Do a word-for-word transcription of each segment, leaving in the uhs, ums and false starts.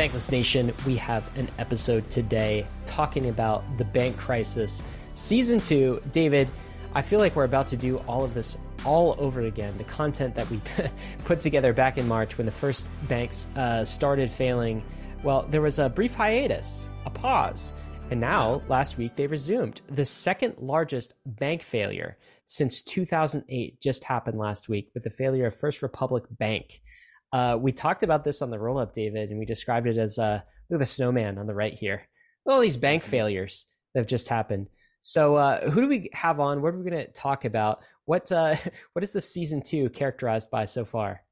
Bankless Nation, we have an episode today talking about the bank crisis. Season two, David, I feel like we're about to do all of this all over again. The content that we put together back in March when the first banks uh, started failing, well, there was a brief hiatus, a pause. And now, last week, they resumed. The second largest bank failure since two thousand eight just happened last week with the failure of First Republic Bank. Uh, we talked about this on the roll-up, David, and we described it as, uh, look at the snowman on the right here. All these bank failures that have just happened. So uh, who do we have on? What are we going to talk about? What uh, what is the season two characterized by so far?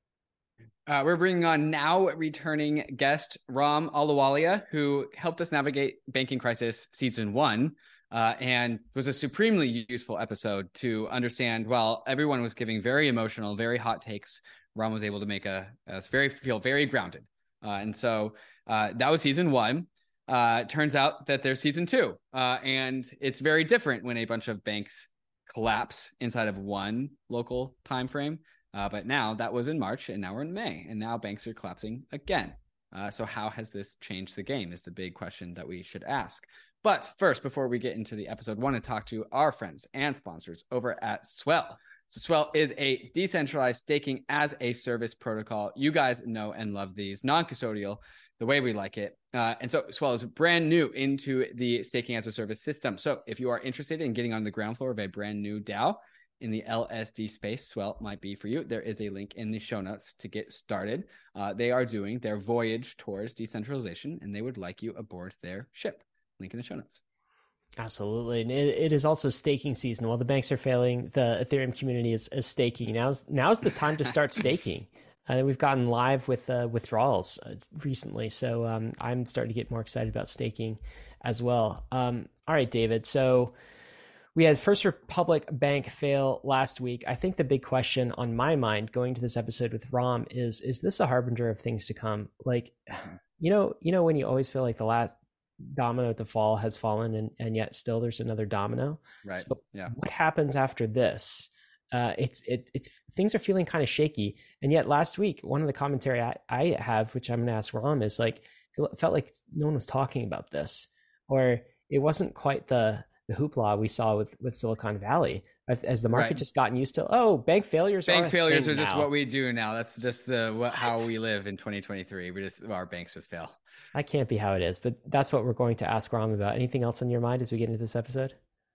Uh, we're bringing on now returning guest Ram Ahluwalia, who helped us navigate Banking Crisis season one, uh, and was a supremely useful episode to understand. While everyone was giving very emotional, very hot takes, Ram was able to make a, us very feel very grounded. Uh, and so uh, that was season one. Uh, turns out that there's season two, uh, and it's very different when a bunch of banks collapse inside of one local time frame. Uh, but now that was in March, and now we're in May, and now banks are collapsing again. Uh, so how has this changed the game is the big question that we should ask. But first, before we get into the episode, I want to talk to our friends and sponsors over at Swell. So Swell is a decentralized staking as a service protocol. You guys know and love these, non-custodial, the way we like it. Uh, and so Swell is brand new into the staking as a service system. So if you are interested in getting on the ground floor of a brand new DAO in the L S D space, Swell might be for you. There is a link in the show notes to get started. Uh, they are doing their voyage towards decentralization, and they would like you aboard their ship. Link in the show notes. Absolutely. And it, it is also staking season. While the banks are failing, the Ethereum community is, is staking. Now's, now's the time to start staking. Uh, we've gotten live with uh, withdrawals uh, recently, so um, I'm starting to get more excited about staking as well. Um, all right, David. So we had First Republic Bank fail last week. I think the big question on my mind going to this episode with Ram is, is this a harbinger of things to come? Like, you know, you know, when you always feel like the last domino to fall has fallen and, and yet still there's another domino. Right. So yeah. What happens after this? Uh, it's, it, it's, things are feeling kind of shaky. And yet last week, one of the commentary I, I have, which I'm going to ask Ram, is like, it felt like no one was talking about this, or it wasn't quite the, the hoopla we saw with, with Silicon Valley as, as the market right. just gotten used to, oh, bank failures bank are failures are now. just what we do now. That's just the what, how we live in twenty twenty-three. We just our banks just fail. That can't be how it is, but that's what we're going to ask Ram about. Anything else on your mind as we get into this episode?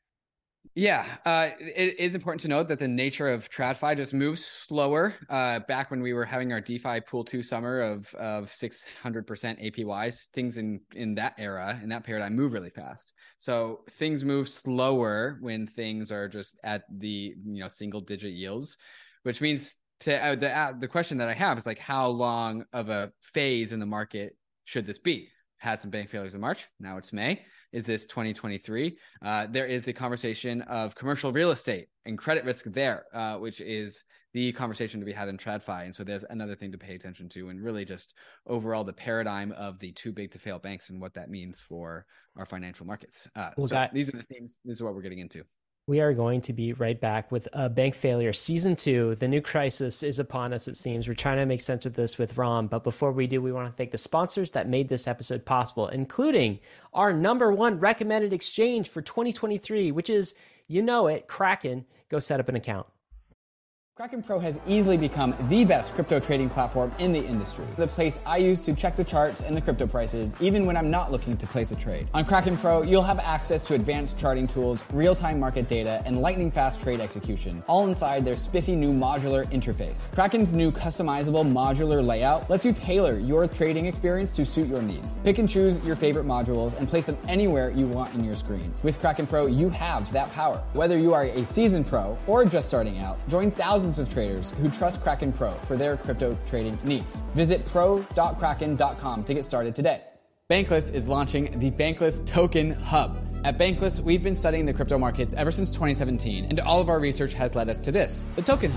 Yeah, uh, it is important to note that the nature of TradFi just moves slower. Uh, back when we were having our DeFi Pool two summer of of six hundred percent A P Ys, things in, in that era, in that paradigm, move really fast. So things move slower when things are just at the you know single digit yields, which means to uh, the uh, the question that I have is like, how long of a phase in the market should this be? Had some bank failures in March. Now it's May. Is this twenty twenty-three? Uh, there is the conversation of commercial real estate and credit risk there, uh, which is the conversation to be had in TradFi. And so there's another thing to pay attention to, and really just overall the paradigm of the too big to fail banks and what that means for our financial markets. Uh, well, so that- these are the themes. This is what we're getting into. We are going to be right back with uh, Bank Failure Season two. The new crisis is upon us, it seems. We're trying to make sense of this with Ram. But before we do, we want to thank the sponsors that made this episode possible, including our number one recommended exchange for twenty twenty-three, which is, you know it, Kraken. Go set up an account. Kraken Pro has easily become the best crypto trading platform in the industry. The place I use to check the charts and the crypto prices, even when I'm not looking to place a trade. On Kraken Pro, you'll have access to advanced charting tools, real-time market data, and lightning-fast trade execution, all inside their spiffy new modular interface. Kraken's new customizable modular layout lets you tailor your trading experience to suit your needs. Pick and choose your favorite modules and place them anywhere you want in your screen. With Kraken Pro, you have that power. Whether you are a seasoned pro or just starting out, join thousands of traders who trust Kraken Pro for their crypto trading needs. Visit pro dot kraken dot com to get started today. Bankless is launching the Bankless Token Hub. At Bankless, we've been studying the crypto markets ever since twenty seventeen, and all of our research has led us to this, the Token Hub.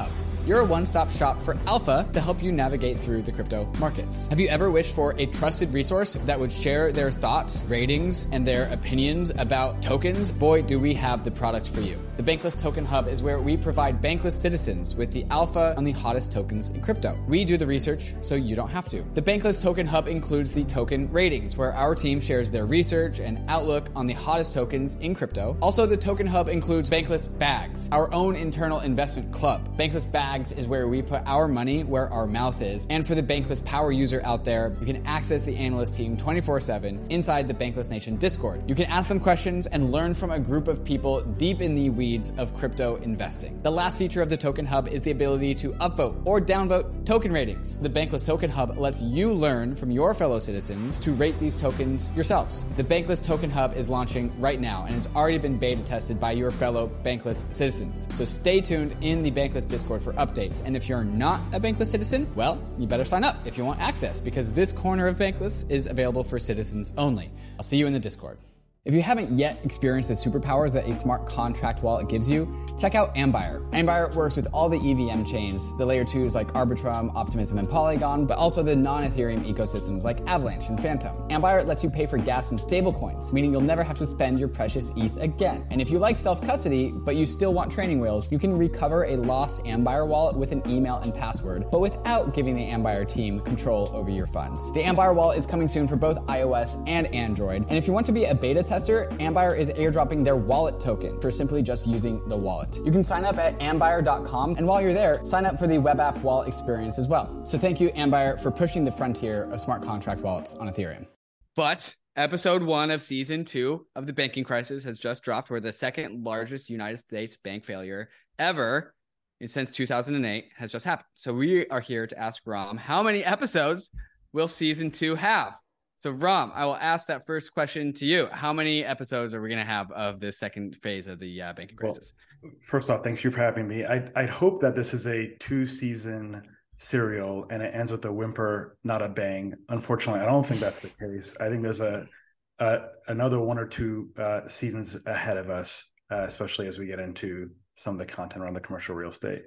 you're a one-stop shop for alpha to help you navigate through the crypto markets. Have you ever wished for a trusted resource that would share their thoughts, ratings, and their opinions about tokens? Boy, do we have the product for you. The Bankless Token Hub is where we provide Bankless citizens with the alpha on the hottest tokens in crypto. We do the research so you don't have to. The Bankless Token Hub includes the token ratings, where our team shares their research and outlook on the hottest tokens in crypto. Also, the Token Hub includes Bankless Bags, our own internal investment club. Bankless Bags is where we put our money where our mouth is. And for the Bankless Power user out there, you can access the analyst team twenty-four seven inside the Bankless Nation Discord. You can ask them questions and learn from a group of people deep in the weeds of crypto investing. The last feature of the Token Hub is the ability to upvote or downvote token ratings. The Bankless Token Hub lets you learn from your fellow citizens to rate these tokens yourselves. The Bankless Token Hub is launching right now and has already been beta tested by your fellow Bankless citizens. So stay tuned in the Bankless Discord for updates. And if you're not a Bankless citizen, well, you better sign up if you want access, because this corner of Bankless is available for citizens only. I'll see you in the Discord. If you haven't yet experienced the superpowers that a smart contract wallet gives you, check out Ambire. Ambire works with all the E V M chains, the layer twos like Arbitrum, Optimism, and Polygon, but also the non-Ethereum ecosystems like Avalanche and Phantom. Ambire lets you pay for gas and stablecoins, meaning you'll never have to spend your precious E T H again. And if you like self-custody, but you still want training wheels, you can recover a lost Ambire wallet with an email and password, but without giving the Ambire team control over your funds. The Ambire wallet is coming soon for both iOS and Android, and if you want to be a beta tester, Ambire is airdropping their wallet token for simply just using the wallet. You can sign up at ambire dot com, and while you're there, sign up for the web app wallet experience as well. So thank you, Ambire, for pushing the frontier of smart contract wallets on Ethereum. But episode one of season two of the banking crisis has just dropped. We're the second largest United States bank failure ever since two thousand eight has just happened. So we are here to ask Ram, how many episodes will season two have? So Ram, I will ask that first question to you. How many episodes are we going to have of this second phase of the uh, banking crisis? Well, first off, thanks you for having me. I, I'd hope that this is a two-season serial and it ends with a whimper, not a bang. Unfortunately, I don't think that's the case. I think there's a, a another one or two uh, seasons ahead of us, uh, especially as we get into some of the content around the commercial real estate.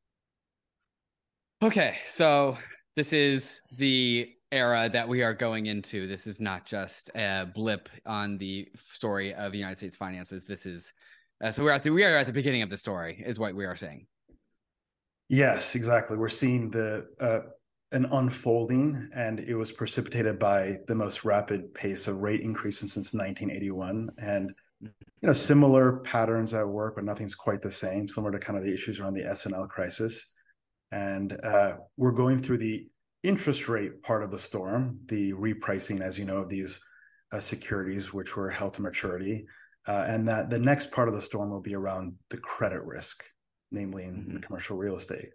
Okay, so this is the era that we are going into. This is not just a blip on the story of United States finances. This is uh, so we're at the we are at the beginning of the story, is what we are saying. Yes, exactly. We're seeing the uh, an unfolding, and it was precipitated by the most rapid pace of rate increases since nineteen eighty-one, and you know similar patterns at work, but nothing's quite the same. Similar to kind of the issues around the S N L crisis, and uh, we're going through the interest rate part of the storm, the repricing, as you know, of these uh, securities which were held to maturity, uh, and that the next part of the storm will be around the credit risk, namely in mm-hmm. the commercial real estate.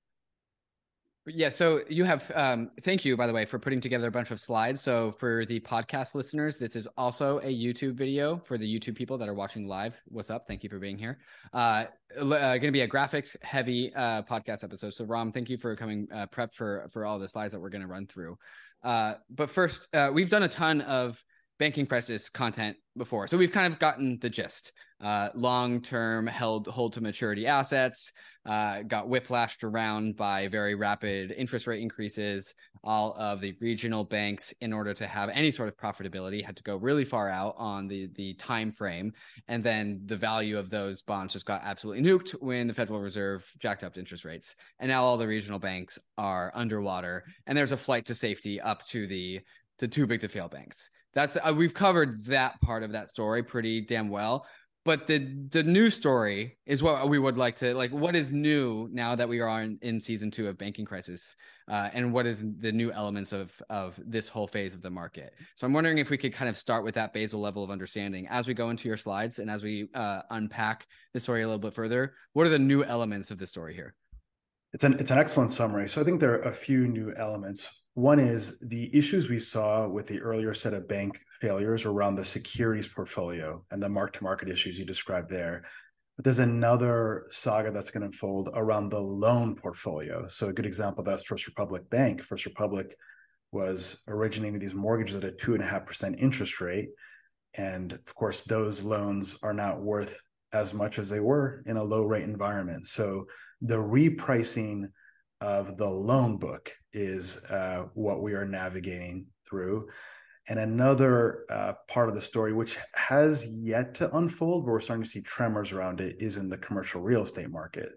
Yeah, so you have, um, thank you, by the way, for putting together a bunch of slides. So for the podcast listeners, this is also a YouTube video for the YouTube people that are watching live. What's up? Thank you for being here. Uh, uh, going to be a graphics heavy uh, podcast episode. So Ram, thank you for coming uh, prep for, for all the slides that we're going to run through. Uh, but first, uh, we've done a ton of banking crisis content before. So we've kind of gotten the gist. Uh, long-term held hold to maturity assets uh, got whiplashed around by very rapid interest rate increases. All of the regional banks, in order to have any sort of profitability, had to go really far out on the, the time frame. And then the value of those bonds just got absolutely nuked when the Federal Reserve jacked up interest rates. And now all the regional banks are underwater. And there's a flight to safety up to the to too big to fail banks. That's uh, we've covered that part of that story pretty damn well. But the the new story is what we would like to, like, what is new now that we are in, in season two of Banking Crisis, uh, and what is the new elements of, of this whole phase of the market? So I'm wondering if we could kind of start with that basal level of understanding as we go into your slides and as we uh, unpack the story a little bit further. What are the new elements of the story here? It's an, it's an excellent summary. So I think there are a few new elements. One is the issues we saw with the earlier set of bank failures around the securities portfolio and the mark-to-market issues you described there. But there's another saga that's going to unfold around the loan portfolio. So a good example of that's First Republic Bank. First Republic was originating these mortgages at a two and a half percent interest rate. And of course, those loans are not worth as much as they were in a low rate environment. So The repricing of the loan book is uh, what we are navigating through. And another uh, part of the story, which has yet to unfold, but we're starting to see tremors around it, is in the commercial real estate market.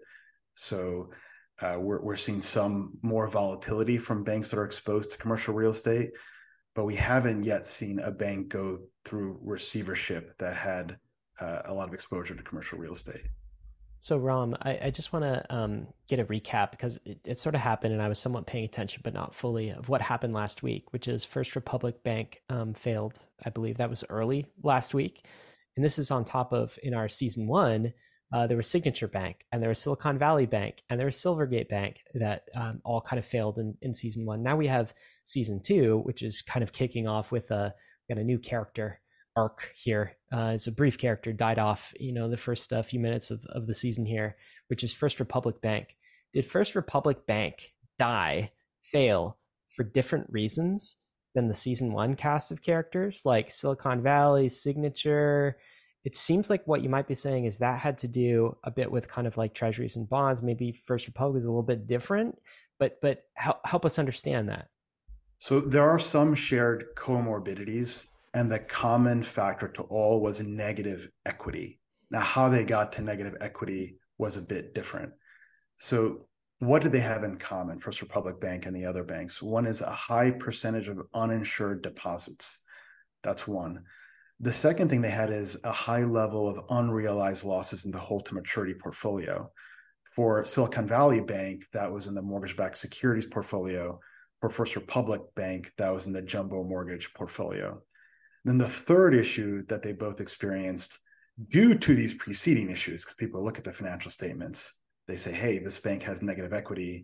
So uh, we're, we're seeing some more volatility from banks that are exposed to commercial real estate, but we haven't yet seen a bank go through receivership that had uh, a lot of exposure to commercial real estate. So Ram, I, I just want to um, get a recap because it, it sort of happened and I was somewhat paying attention, but not fully, of what happened last week, which is First Republic Bank um, failed. I believe that was early last week. And this is on top of, in our season one, uh, there was Signature Bank and there was Silicon Valley Bank and there was Silvergate Bank that um, all kind of failed in, in season one. Now we have season two, which is kind of kicking off with a, got a new character arc here. Uh, it's a brief character, died off, you know, the first uh, few minutes of, of the season here, which is First Republic Bank. Did First Republic Bank die, fail for different reasons than the season one cast of characters like Silicon Valley, Signature? It seems like what you might be saying is that had to do a bit with kind of like treasuries and bonds. Maybe First Republic is a little bit different, but but help, help us understand that. So there are some shared comorbidities, and the common factor to all was negative equity. Now, how they got to negative equity was a bit different. So what did they have in common, First Republic Bank and the other banks? One is a high percentage of uninsured deposits. That's one. The second thing they had is a high level of unrealized losses in the hold to maturity portfolio. For Silicon Valley Bank, that was in the mortgage-backed securities portfolio. For First Republic Bank, that was in the jumbo mortgage portfolio. Then the third issue that they both experienced due to these preceding issues, because people look at the financial statements, they say, hey, this bank has negative equity,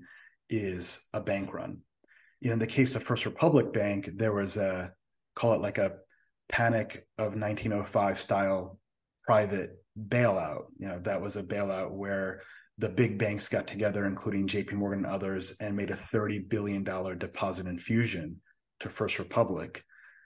is a bank run. You know, in the case of First Republic Bank, there was a, call it like a panic of nineteen oh five style private bailout. You know, that was a bailout where the big banks got together, including J P Morgan and others, and made a thirty billion dollars deposit infusion to First Republic.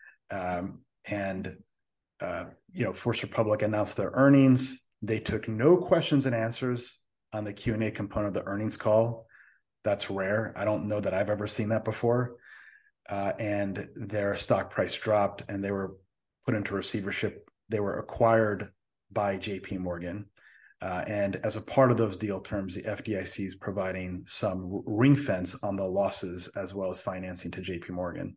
Um, and, uh, you know, First Republic announced their earnings. They took no questions and answers on the Q and A component of the earnings call. That's rare. I don't know that I've ever seen that before. Uh, and their stock price dropped and they were put into receivership. They were acquired by J P Morgan. Uh, and as a part of those deal terms, the F D I C is providing some ring fence on the losses as well as financing to J P Morgan.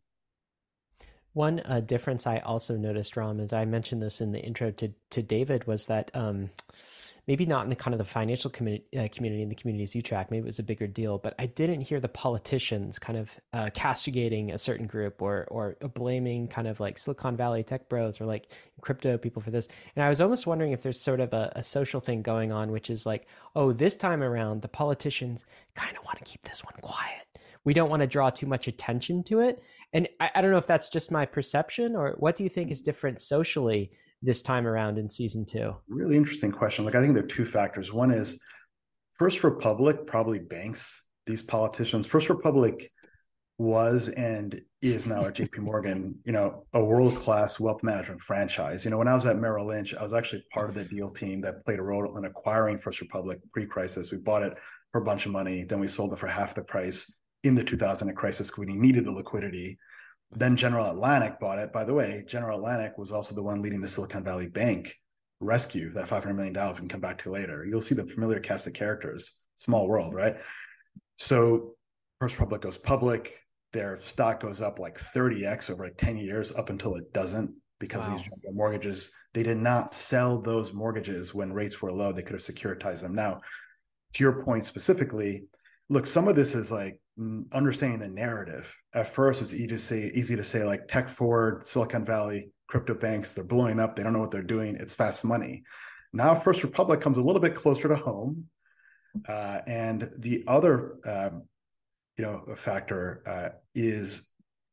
One uh, difference I also noticed, Ram, and I mentioned this in the intro to, to David, was that um, maybe not in the kind of the financial community, uh, community and the communities you track, maybe it was a bigger deal, but I didn't hear the politicians kind of uh, castigating a certain group or or blaming kind of like Silicon Valley tech bros or like crypto people for this. And I was almost wondering if there's sort of a, a social thing going on, which is like, oh, this time around, the politicians kind of want to keep this one quiet. We don't want to draw too much attention to it. And I, I don't know if that's just my perception, or what do you think is different socially this time around in season two? Really interesting question. Like, I think there are two factors. One is First Republic probably banks these politicians. First Republic was and is now at J P Morgan, you know, a world-class wealth management franchise. You know, when I was at Merrill Lynch, I was actually part of the deal team that played a role in acquiring First Republic pre-crisis. We bought it for a bunch of money. Then we sold it for half the price in the two thousand crisis when we needed the liquidity. Then General Atlantic bought it. By the way, General Atlantic was also the one leading the Silicon Valley Bank rescue, that five hundred million dollars we can come back to later. You'll see the familiar cast of characters. Small world, right? So First Republic goes public. Their stock goes up like thirty x over like ten years up until it doesn't, because wow. These mortgages, they did not sell those mortgages when rates were low. They could have securitized them. Now, to your point specifically, look, some of this is like understanding the narrative. At first, it's easy to say, easy to say like tech forward, Silicon Valley, crypto banks, they're blowing up. They don't know what they're doing. It's fast money. Now, First Republic comes a little bit closer to home. Uh, and the other, um, you know, factor uh, is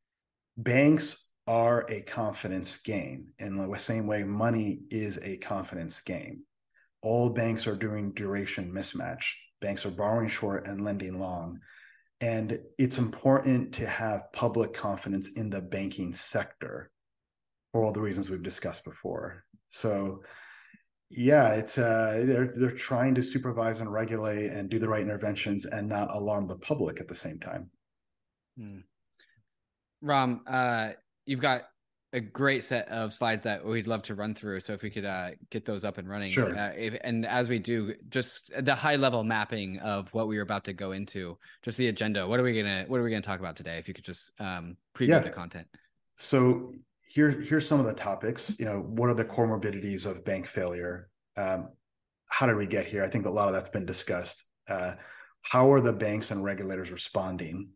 banks are a confidence game. In the same way, money is a confidence game. All banks are doing duration mismatch. Banks are borrowing short and lending long. And it's important to have public confidence in the banking sector for all the reasons we've discussed before. So Yeah, it's uh, they're they're trying to supervise and regulate and do the right interventions and not alarm the public at the same time. Hmm. Ram, uh, you've got a great set of slides that we'd love to run through. So if we could uh, get those up and running, Sure. Uh, if, and as we do, just the high level mapping of what we were about to go into, just the agenda. What are we gonna What are we gonna talk about today? If you could just um, preview Yeah. the content. So here, here's some of the topics. You know, what are the comorbidities of bank failure? Um, how did we get here? I think a lot of that's been discussed. Uh, how are the banks and regulators responding?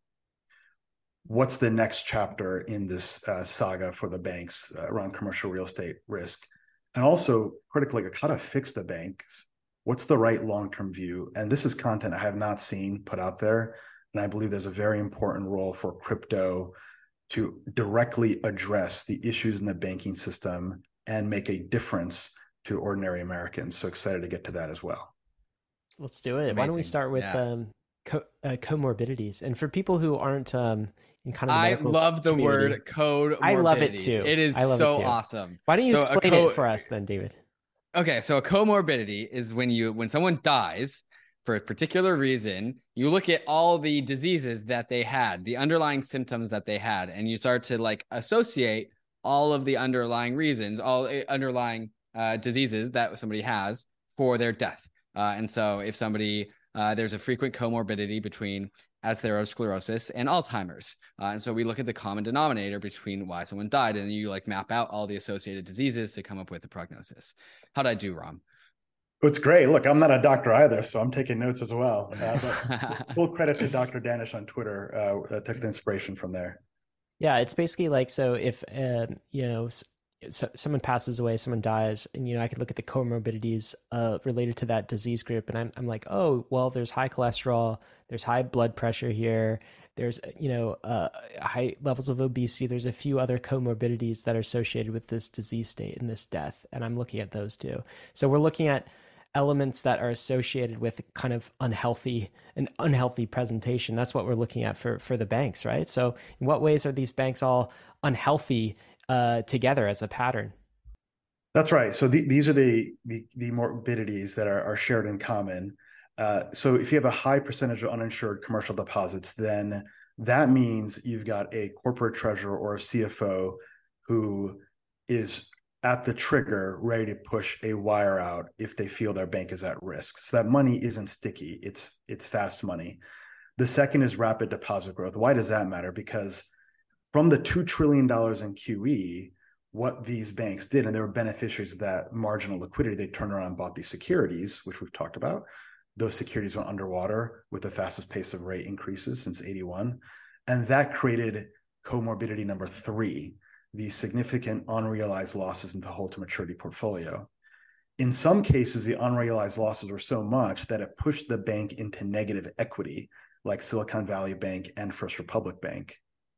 What's the next chapter in this uh, saga for the banks uh, around commercial real estate risk? And also, critically, like, how to fix the banks? What's the right long-term view? And this is content I have not seen put out there. And I believe there's a very important role for crypto to directly address the issues in the banking system and make a difference to ordinary Americans. So excited to get to that as well. Let's do it. Amazing. Why don't we start with yeah. um, co- uh, comorbidities? And for people who aren't um, in kind of the I love the community, word code. I love it too. It is I love so it too. awesome. Why don't you so explain co- it for us then, David? Okay, so a comorbidity is when you when someone dies for a particular reason, you look at all the diseases that they had, the underlying symptoms that they had, and you start to like associate all of the underlying reasons, all underlying uh, diseases that somebody has for their death. Uh, and so if somebody, uh, there's a frequent comorbidity between atherosclerosis and Alzheimer's. Uh, and so we look at the common denominator between why someone died, and you like map out all the associated diseases to come up with the prognosis. How'd I do, Ram? It's great. Look, I'm not a doctor either, so I'm taking notes as well. Uh, but full credit to Doctor Danish on Twitter. Uh, I took the inspiration from there. Yeah, it's basically like, so if, uh, you know, so someone passes away, someone dies, and, you know, I could look at the comorbidities uh, related to that disease group. And I'm, I'm like, oh, well, there's high cholesterol, there's high blood pressure here. There's, you know, uh, high levels of obesity. There's a few other comorbidities that are associated with this disease state and this death. And I'm looking at those too. So we're looking at elements that are associated with kind of unhealthy, an unhealthy presentation. That's what we're looking at for, for the banks, right? So in what ways are these banks all unhealthy uh, together as a pattern? That's right. So the, these are the, the, the morbidities that are, are shared in common. Uh, so if you have a high percentage of uninsured commercial deposits, then that means you've got a corporate treasurer or a C F O who is at the trigger, ready to push a wire out if they feel their bank is at risk. So that money isn't sticky, it's it's fast money. The second is rapid deposit growth. Why does that matter? Because from the two trillion dollars in Q E, what these banks did, and they were beneficiaries of that marginal liquidity, they turned around and bought these securities, which we've talked about. Those securities went underwater with the fastest pace of rate increases since eighty-one. And that created comorbidity number three, the significant unrealized losses in the hold to maturity portfolio. In some cases, the unrealized losses were so much that it pushed the bank into negative equity, like Silicon Valley Bank and First Republic Bank.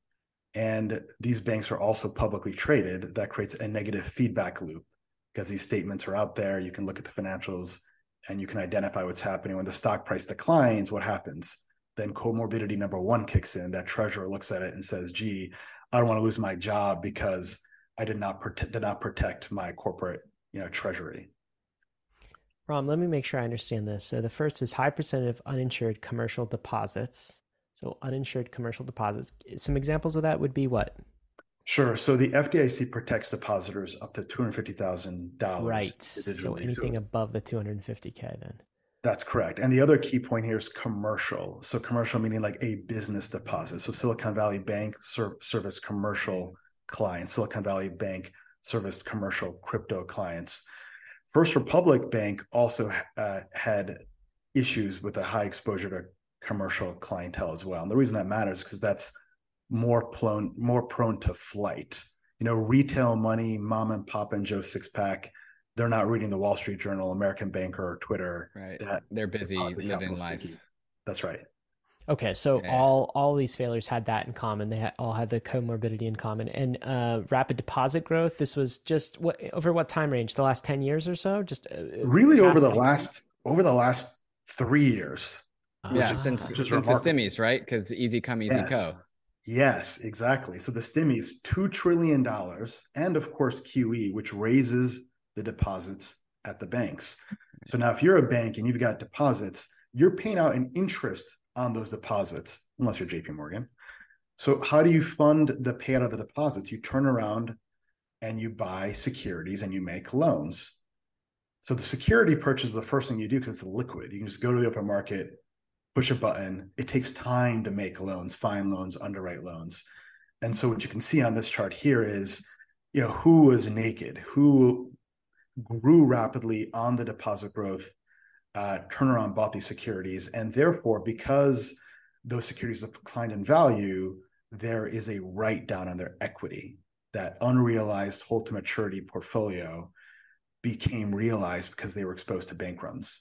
And these banks are also publicly traded. That creates a negative feedback loop because these statements are out there. You can look at the financials and you can identify what's happening. When the stock price declines, what happens? Then comorbidity number one kicks in. That treasurer looks at it and says, gee, I don't want to lose my job because I did not protect, did not protect my corporate, you know, treasury. Ram, let me make sure I understand this. So the first is high percentage of uninsured commercial deposits. So uninsured commercial deposits. Some examples of that would be what? Sure. So the F D I C protects depositors up to two hundred fifty thousand dollars. Right. So anything so, above the two hundred fifty K then. That's correct. And the other key point here is commercial. So commercial meaning like a business deposit. So Silicon Valley Bank ser- serviced commercial clients. Silicon Valley Bank serviced commercial crypto clients. First Republic Bank also uh, had issues with a high exposure to commercial clientele as well. And the reason that matters is because that's more prone, more prone to flight. You know, retail money, mom and pop and Joe Sixpack, they're not reading the Wall Street Journal, American Banker, or Twitter. Right. That, they're busy living life. Sticky. That's right. Okay, so yeah. all all these failures had that in common. They had, all had the comorbidity in common. And uh, rapid deposit growth, this was just what over what time range? The last ten years or so? Just uh, really over the last over the last three years. Yeah, is, since, since the stimmies, right? Because easy come, easy yes. go. Yes, exactly. So the stimmies, two trillion dollars, and of course Q E, which raises the deposits at the banks. So now if you're a bank and you've got deposits, you're paying out an interest on those deposits, unless you're J P Morgan. So how do you fund the payout of the deposits? You turn around and you buy securities and you make loans. So the security purchase is the first thing you do because it's liquid. You can just go to the open market, push a button. It takes time to make loans, find loans, underwrite loans. And so what you can see on this chart here is, you know, who was naked, who grew rapidly on the deposit growth, uh, turn around, bought these securities. And therefore, because those securities have declined in value, there is a write down on their equity. That unrealized hold to maturity portfolio became realized because they were exposed to bank runs.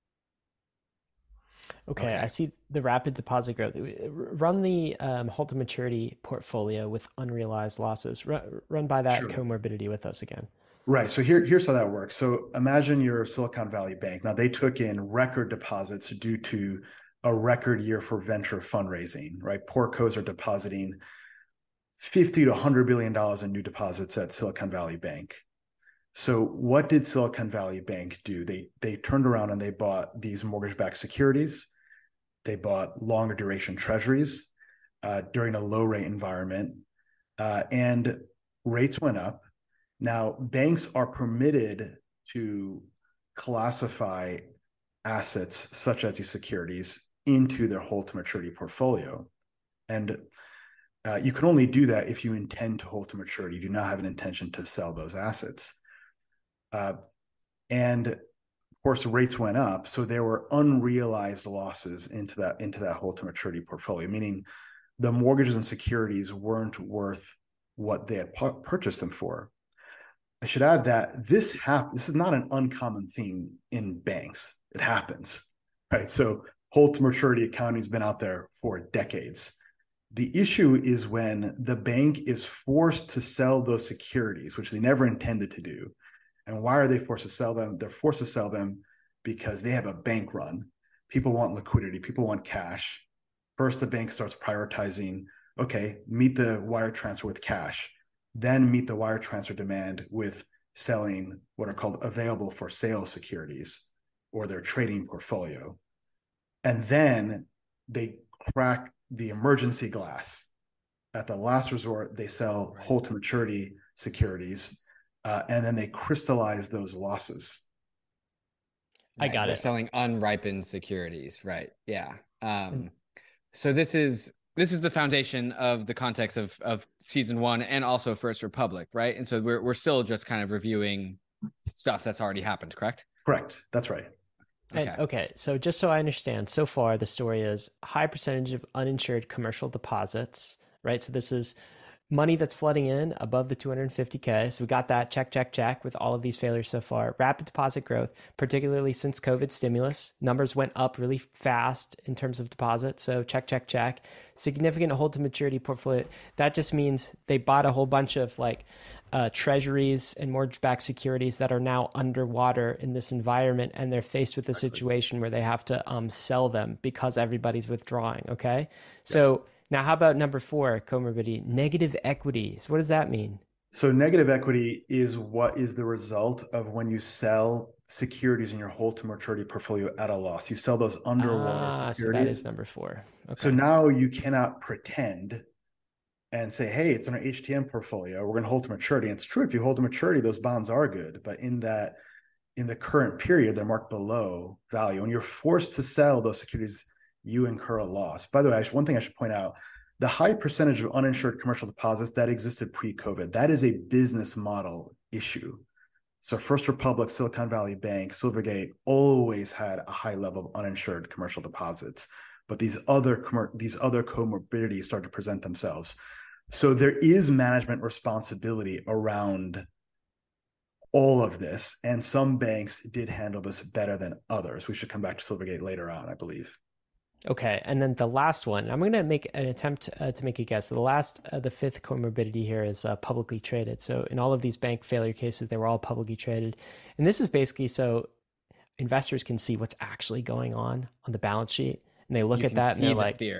Okay, Okay. I see the rapid deposit growth. Run the um, hold to maturity portfolio with unrealized losses. Run, run by that Sure. comorbidity with us again. Right. So here, here's how that works. So imagine you're Silicon Valley Bank. Now they took in record deposits due to a record year for venture fundraising, right? Portcos are depositing fifty to one hundred billion dollars in new deposits at Silicon Valley Bank. So what did Silicon Valley Bank do? They they turned around and they bought these mortgage-backed securities. They bought longer duration treasuries uh, during a low rate environment, uh, and rates went up. Now, banks are permitted to classify assets such as these securities into their hold to maturity portfolio. And uh, you can only do that if you intend to hold to maturity. You do not have an intention to sell those assets. Uh, and of course, rates went up, so there were unrealized losses into that into that hold to maturity portfolio, meaning the mortgages and securities weren't worth what they had pu- purchased them for. I should add that this hap- this is not an uncommon theme in banks. It happens, right? So hold to maturity accounting has been out there for decades. The issue is when the bank is forced to sell those securities, which they never intended to do. And why are they forced to sell them? They're forced to sell them because they have a bank run. People want liquidity. People want cash. First, the bank starts prioritizing, okay, meet the wire transfer with cash, then meet the wire transfer demand with selling what are called available for sale securities or their trading portfolio. And then they crack the emergency glass. At the last resort, they sell Right. hold to maturity securities, uh, and then they crystallize those losses. I Right, got they're it. selling unripened securities, right? Yeah. Um, Mm. so this is this is the foundation of the context of of season one and also First Republic, right? And so we're we're still just kind of reviewing stuff that's already happened, correct? Correct. That's right. And, Okay. okay, so just so I understand, so far the story is high percentage of uninsured commercial deposits, right? So this is money that's flooding in above the two hundred fifty K. So we got that check, check, check with all of these failures so far. Rapid deposit growth, particularly since COVID stimulus. Numbers went up really fast in terms of deposits. So check, check, check. Significant hold to maturity portfolio. That just means they bought a whole bunch of like uh, treasuries and mortgage-backed securities that are now underwater in this environment, and they're faced with a situation where they have to um, sell them because everybody's withdrawing. Okay, so now how about number four, comorbidity, negative equities? What does that mean? So negative equity is what is the result of when you sell securities in your hold to maturity portfolio at a loss. You sell those underwater Ah, so securities. that is number four. Okay. So now you cannot pretend and say, hey, it's in our H T M portfolio. We're going to hold to maturity. And it's true. If you hold to maturity, those bonds are good. But in that, in the current period, they're marked below value. And you're forced to sell those securities, you incur a loss. By the way, one thing I should point out, the high percentage of uninsured commercial deposits that existed pre-COVID, that is a business model issue. So First Republic, Silicon Valley Bank, Silvergate always had a high level of uninsured commercial deposits. But these other these other comorbidities start to present themselves. So there is management responsibility around all of this, and some banks did handle this better than others. We should come back to Silvergate later on, I believe. Okay, and then the last one, I'm going to make an attempt uh, to make a guess. So the last, uh, the fifth comorbidity here is uh, publicly traded. So in all of these bank failure cases, they were all publicly traded. And this is basically so investors can see what's actually going on on the balance sheet. And they look You at can that and see they're the like, fear.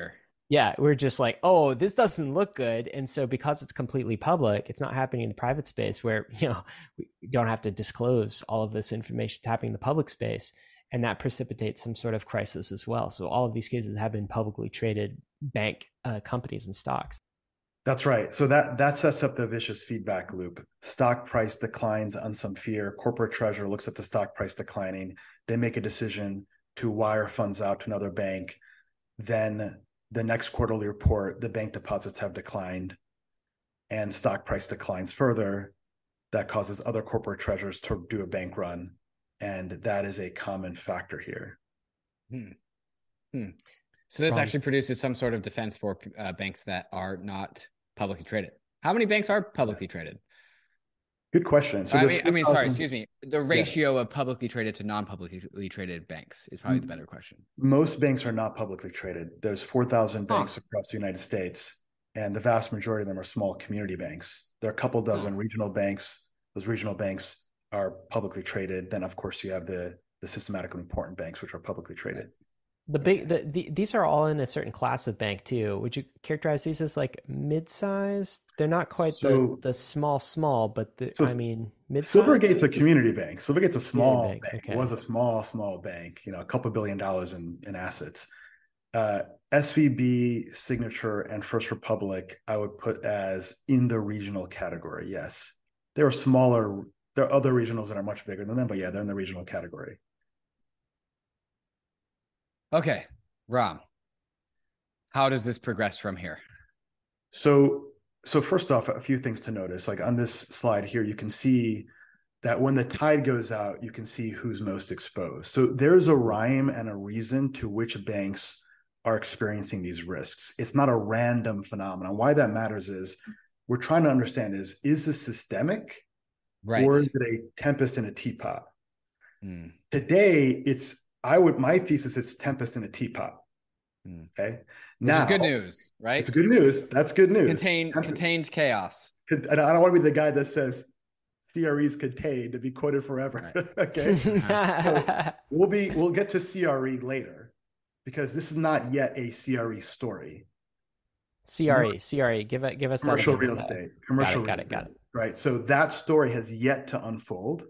Yeah, we're just like, oh, this doesn't look good. And so because it's completely public, it's not happening in the private space where, you know, we don't have to disclose all of this information. It's happening in the public space. And that precipitates some sort of crisis as well. So all of these cases have been publicly traded bank uh, companies and stocks. That's right. So that that sets up the vicious feedback loop. Stock price declines on some fear. Corporate treasurer looks at the stock price declining. They make a decision to wire funds out to another bank. Then the next quarterly report, the bank deposits have declined and stock price declines further. That causes other corporate treasurers to do a bank run. And that is a common factor here. Hmm. Hmm. So this Wrong. actually produces some sort of defense for uh, banks that are not publicly traded. How many banks are publicly traded? Good question. So I mean, I mean, sorry, thousand excuse me. The ratio yeah. of publicly traded to non-publicly traded banks is probably the better question. Most banks are not publicly traded. There's four thousand banks huh. across the United States, and the vast majority of them are small community banks. There are a couple dozen huh. regional banks. Those regional banks are publicly traded. Then, of course, you have the the systematically important banks, which are publicly traded. Right. The big, the, the, these are all in a certain class of bank too. Would you characterize these as like mid-sized? They're not quite so, the the small small, but the, so I mean mid-sized. Silvergate's a community bank. Silvergate's a small bank. bank. Okay. It was a small small bank. You know, a couple billion dollars in in assets. Uh, S V B, Signature, and First Republic, I would put as in the regional category. Yes, there are smaller. There are other regionals that are much bigger than them, but yeah, they're in the regional category. Okay, Ram, how does this progress from here? So, so first off, a few things to notice. Like on this slide here, you can see that when the tide goes out, you can see who's most exposed. So there's a rhyme and a reason to which banks are experiencing these risks. It's not a random phenomenon. Why that matters is we're trying to understand is, is this systemic? Right. Or is it a tempest in a teapot? Mm. Today, it's I would my thesis it's tempest in a teapot. Mm. Okay, now Which is good news, right? It's good news. That's good news. Contained contained chaos. And I don't want to be the guy that says C R E is contained to be quoted forever. Right. Okay, so we'll be we'll get to C R E later because this is not yet a C R E story. C R E, C R E, give it, give us commercial that real estate. Commercial got it, real got it, estate. got it. Right. So that story has yet to unfold.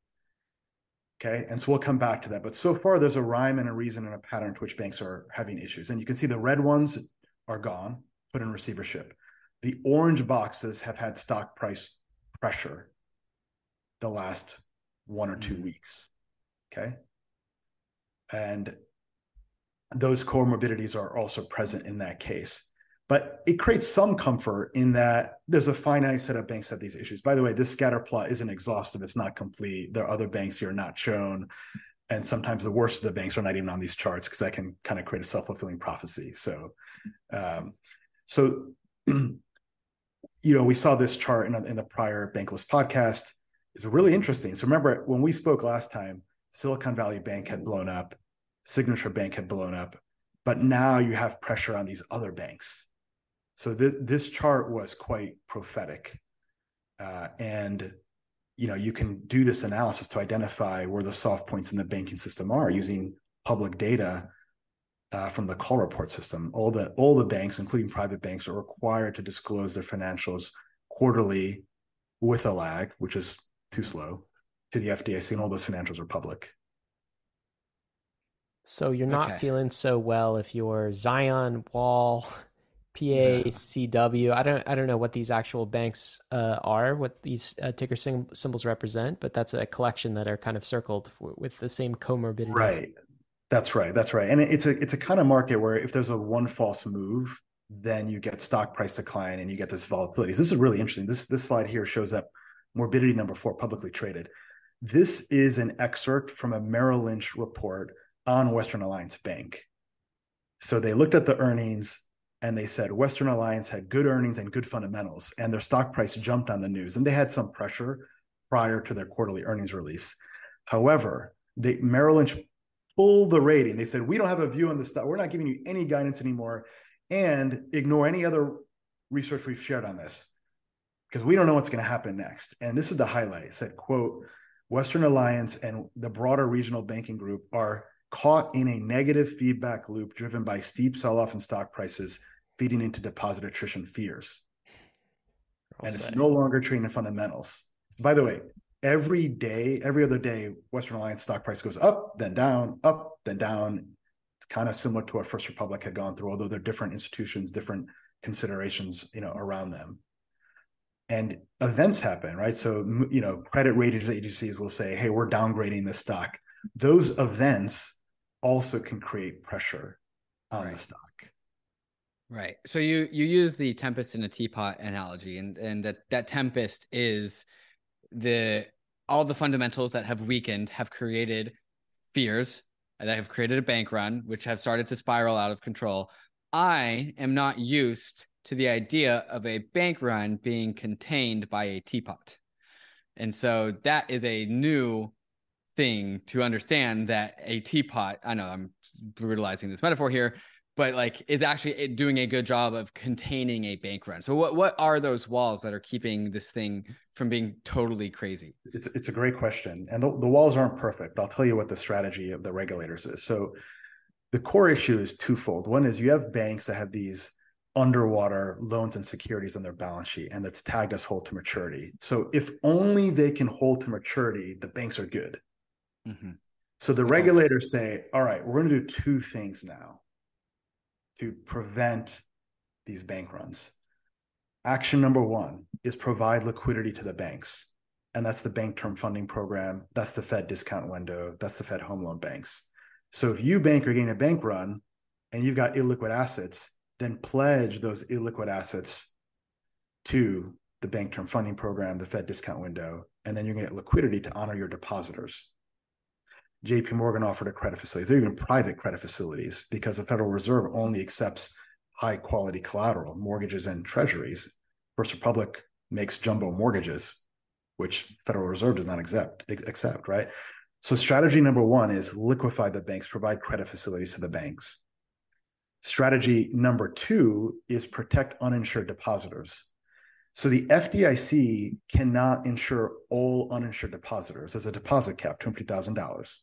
Okay. And so we'll come back to that. But so far, there's a rhyme and a reason and a pattern to which banks are having issues. And you can see the red ones are gone, put in receivership. The orange boxes have had stock price pressure the last one or two mm. weeks. Okay. And those comorbidities are also present in that case. But it creates some comfort in that there's a finite set of banks that have these issues. By the way, this scatter plot isn't exhaustive. It's not complete. There are other banks here not shown. And sometimes the worst of the banks are not even on these charts because that can kind of create a self-fulfilling prophecy. So, um, so you know, we saw this chart in, a, in the prior Bankless podcast. It's really interesting. So remember, when we spoke last time, Silicon Valley Bank had blown up. Signature Bank had blown up. But now you have pressure on these other banks. So this, this chart was quite prophetic. Uh, and, you know, you can do this analysis to identify where the soft points in the banking system are using public data uh, from the call report system. All the, all the banks, including private banks, are required to disclose their financials quarterly with a lag, which is too slow, to the F D I C, and all those financials are public. So you're not okay. feeling so well if you're Zion, Wall, P A C W. I don't I don't know what these actual banks uh, are, what these uh, ticker sim- symbols represent, but that's a collection that are kind of circled w- with the same comorbidities. Right. That's right. That's right. And it's a it's a kind of market where if there's a one false move, then you get stock price decline and you get this volatility. So this is really interesting. This this slide here shows up morbidity number four, publicly traded. This is an excerpt from a Merrill Lynch report on Western Alliance Bank. So they looked at the earnings and they said Western Alliance had good earnings and good fundamentals, and their stock price jumped on the news. And they had some pressure prior to their quarterly earnings release. However, they, Merrill Lynch pulled the rating. They said, we don't have a view on the stock. We're not giving you any guidance anymore, and ignore any other research we've shared on this because we don't know what's going to happen next. And this is the highlight. It said, quote, Western Alliance and the broader regional banking group are caught in a negative feedback loop driven by steep sell-off in stock prices feeding into deposit attrition fears. I'll and say. it's no longer trading in fundamentals. By the way, every day, every other day, Western Alliance stock price goes up, then down, up, then down. It's kind of similar to what First Republic had gone through, although they're different institutions, different considerations, you know, around them. And events happen, right? So, you know, credit ratings agencies will say, hey, we're downgrading this stock. Those events also can create pressure on Right. the stock. Right. So you you use the tempest in a teapot analogy, and and that that tempest is the all the fundamentals that have weakened have created fears that have created a bank run, which have started to spiral out of control. I am not used to the idea of a bank run being contained by a teapot. And so that is a new thing to understand, that a teapot, I know I'm brutalizing this metaphor here, but like is actually doing a good job of containing a bank run. So what, what are those walls that are keeping this thing from being totally crazy? It's it's a great question. And the, the walls aren't perfect. I'll tell you what the strategy of the regulators is. So the core issue is twofold. One is you have banks that have these underwater loans and securities on their balance sheet, and that's tagged as hold to maturity. So if only they can hold to maturity, the banks are good. Mm-hmm. So the That's regulators say, all right, we're going to do two things now to prevent these bank runs. Action number one is provide liquidity to the banks. And that's the Bank Term Funding Program. That's the Fed discount window. That's the Fed home loan banks. So if you bank are getting a bank run and you've got illiquid assets, then pledge those illiquid assets to the Bank Term Funding Program, the Fed discount window, and then you're going to get liquidity to honor your depositors. J P Morgan offered a credit facility. They're even private credit facilities because the Federal Reserve only accepts high quality collateral, mortgages and treasuries. First Republic makes jumbo mortgages, which Federal Reserve does not accept, accept, right? So strategy number one is liquefy the banks, provide credit facilities to the banks. Strategy number two is protect uninsured depositors. So the F D I C cannot insure all uninsured depositors. There's a deposit cap, two hundred fifty thousand dollars.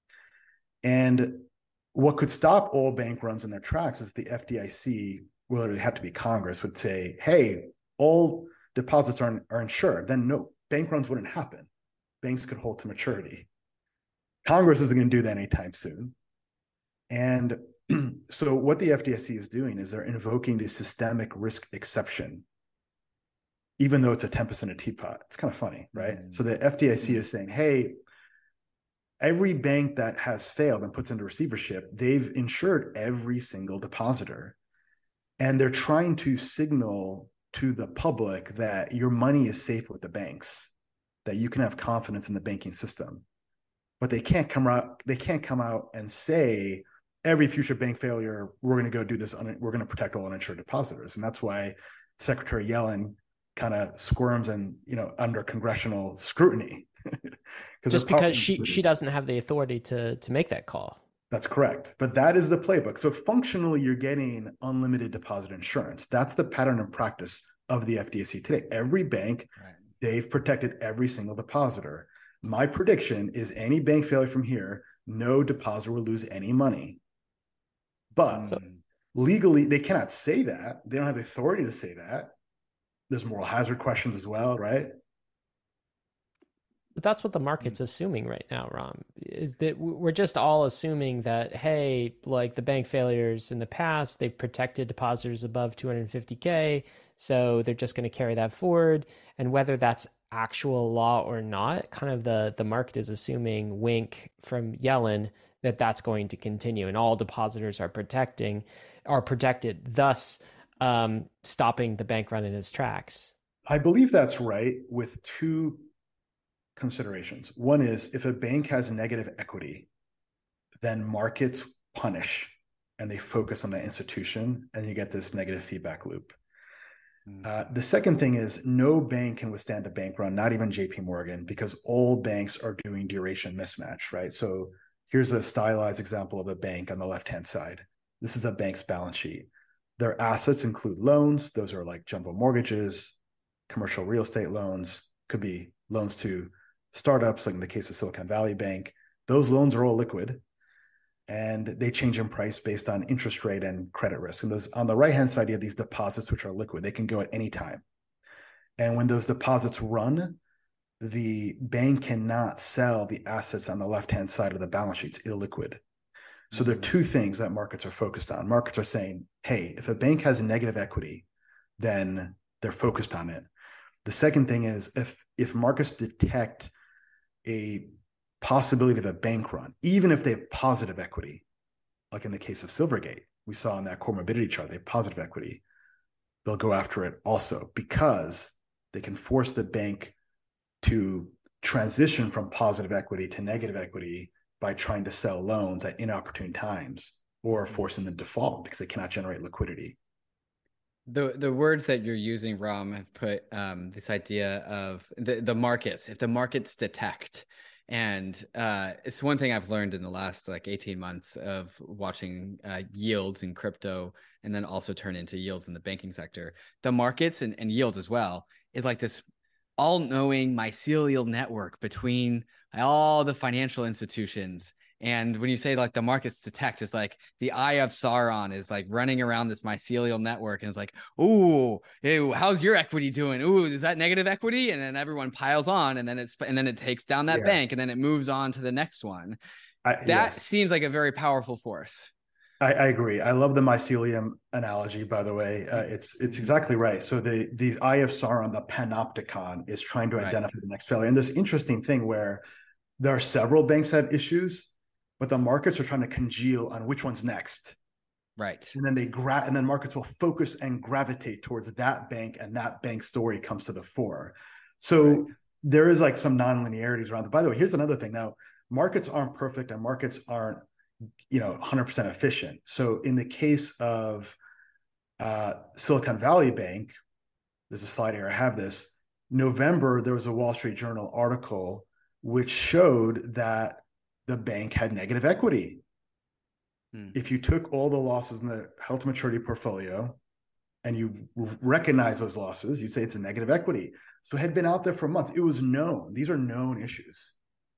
And what could stop all bank runs in their tracks is the F D I C, well, it would have to be Congress, would say, hey, all deposits are, are insured. Then no, bank runs wouldn't happen. Banks could hold to maturity. Congress isn't going to do that anytime soon. And so what the F D I C is doing is they're invoking the systemic risk exception, even though it's a tempest in a teapot. It's kind of funny, right? Mm-hmm. So the F D I C mm-hmm. is saying, hey, every bank that has failed and puts into receivership, they've insured every single depositor. And they're trying to signal to the public that your money is safe with the banks, that you can have confidence in the banking system. But they can't come out, they can't come out and say, every future bank failure, we're going to go do this, un- we're going to protect all uninsured depositors. And that's why Secretary Yellen kind of squirms and, you know, under congressional scrutiny. Just because she she doesn't have the authority to to make that call. That's correct. But that is the playbook. So functionally, you're getting unlimited deposit insurance. That's the pattern of practice of the F D I C today. Every bank, right. They've protected every single depositor. My prediction is any bank failure from here, no depositor will lose any money. But so, legally, they cannot say that. They don't have the authority to say that. There's moral hazard questions as well, right? But that's what the market's assuming right now, Ram, is that we're just all assuming that, hey, like the bank failures in the past, they've protected depositors above two hundred fifty K, so they're just going to carry that forward. And whether that's actual law or not, kind of the, the market is assuming, wink from Yellen, that that's going to continue and all depositors are protecting, are protected, thus um, stopping the bank run in its tracks. I believe that's right, with two considerations. One is if a bank has negative equity, then markets punish and they focus on the institution, and you get this negative feedback loop. Mm. Uh, the second thing is no bank can withstand a bank run, not even J P Morgan, because all banks are doing duration mismatch, right? So here's a stylized example of a bank on the left-hand side. This is a bank's balance sheet. Their assets include loans. Those are like jumbo mortgages, commercial real estate loans, could be loans to startups, like in the case of Silicon Valley Bank. Those loans are all liquid. and they change in price based on interest rate and credit risk. And those on the right-hand side, you have these deposits, which are liquid. They can go at any time. And when those deposits run, the bank cannot sell the assets on the left-hand side of the balance sheet. It's illiquid. So there are two things that markets are focused on. Markets are saying, hey, if a bank has negative equity, then they're focused on it. The second thing is if if markets detect a possibility of a bank run, even if they have positive equity, like in the case of Silvergate, we saw in that core morbidity chart, they have positive equity, they'll go after it also because they can force the bank to transition from positive equity to negative equity by trying to sell loans at inopportune times or forcing them to default because they cannot generate liquidity. The the words that you're using, Ram, have put um, this idea of the, the markets. If the markets detect, and uh, it's one thing I've learned in the last like eighteen months of watching uh, yields in crypto, and then also turn into yields in the banking sector. The markets and, and yield as well is like this all-knowing mycelial network between all the financial institutions. And when you say like the markets detect, is like the eye of Sauron is like running around this mycelial network and it's like, ooh, ew, how's your equity doing? Ooh, is that negative equity? And then everyone piles on, and then it's and then it takes down that yeah. bank, and then it moves on to the next one. I, that yes. seems like a very powerful force. I, I agree. I love the mycelium analogy, by the way. Uh, it's it's exactly right. So the the eye of Sauron, the panopticon, is trying to identify right. the next failure. And this interesting thing where there are several banks that have issues, but the markets are trying to congeal on which one's next. Right. And then they gra- and then markets will focus and gravitate towards that bank, and that bank story comes to the fore. So right. there is like some non-linearities around it. By the way, here's another thing. Now, markets aren't perfect and markets aren't, you know, one hundred percent efficient. So in the case of uh, Silicon Valley Bank, there's a slide here, I have this. November, there was a Wall Street Journal article which showed that the bank had negative equity. Hmm. If you took all the losses in the held to maturity portfolio and you recognize those losses, you'd say it's a negative equity. So it had been out there for months. It was known. These are known issues.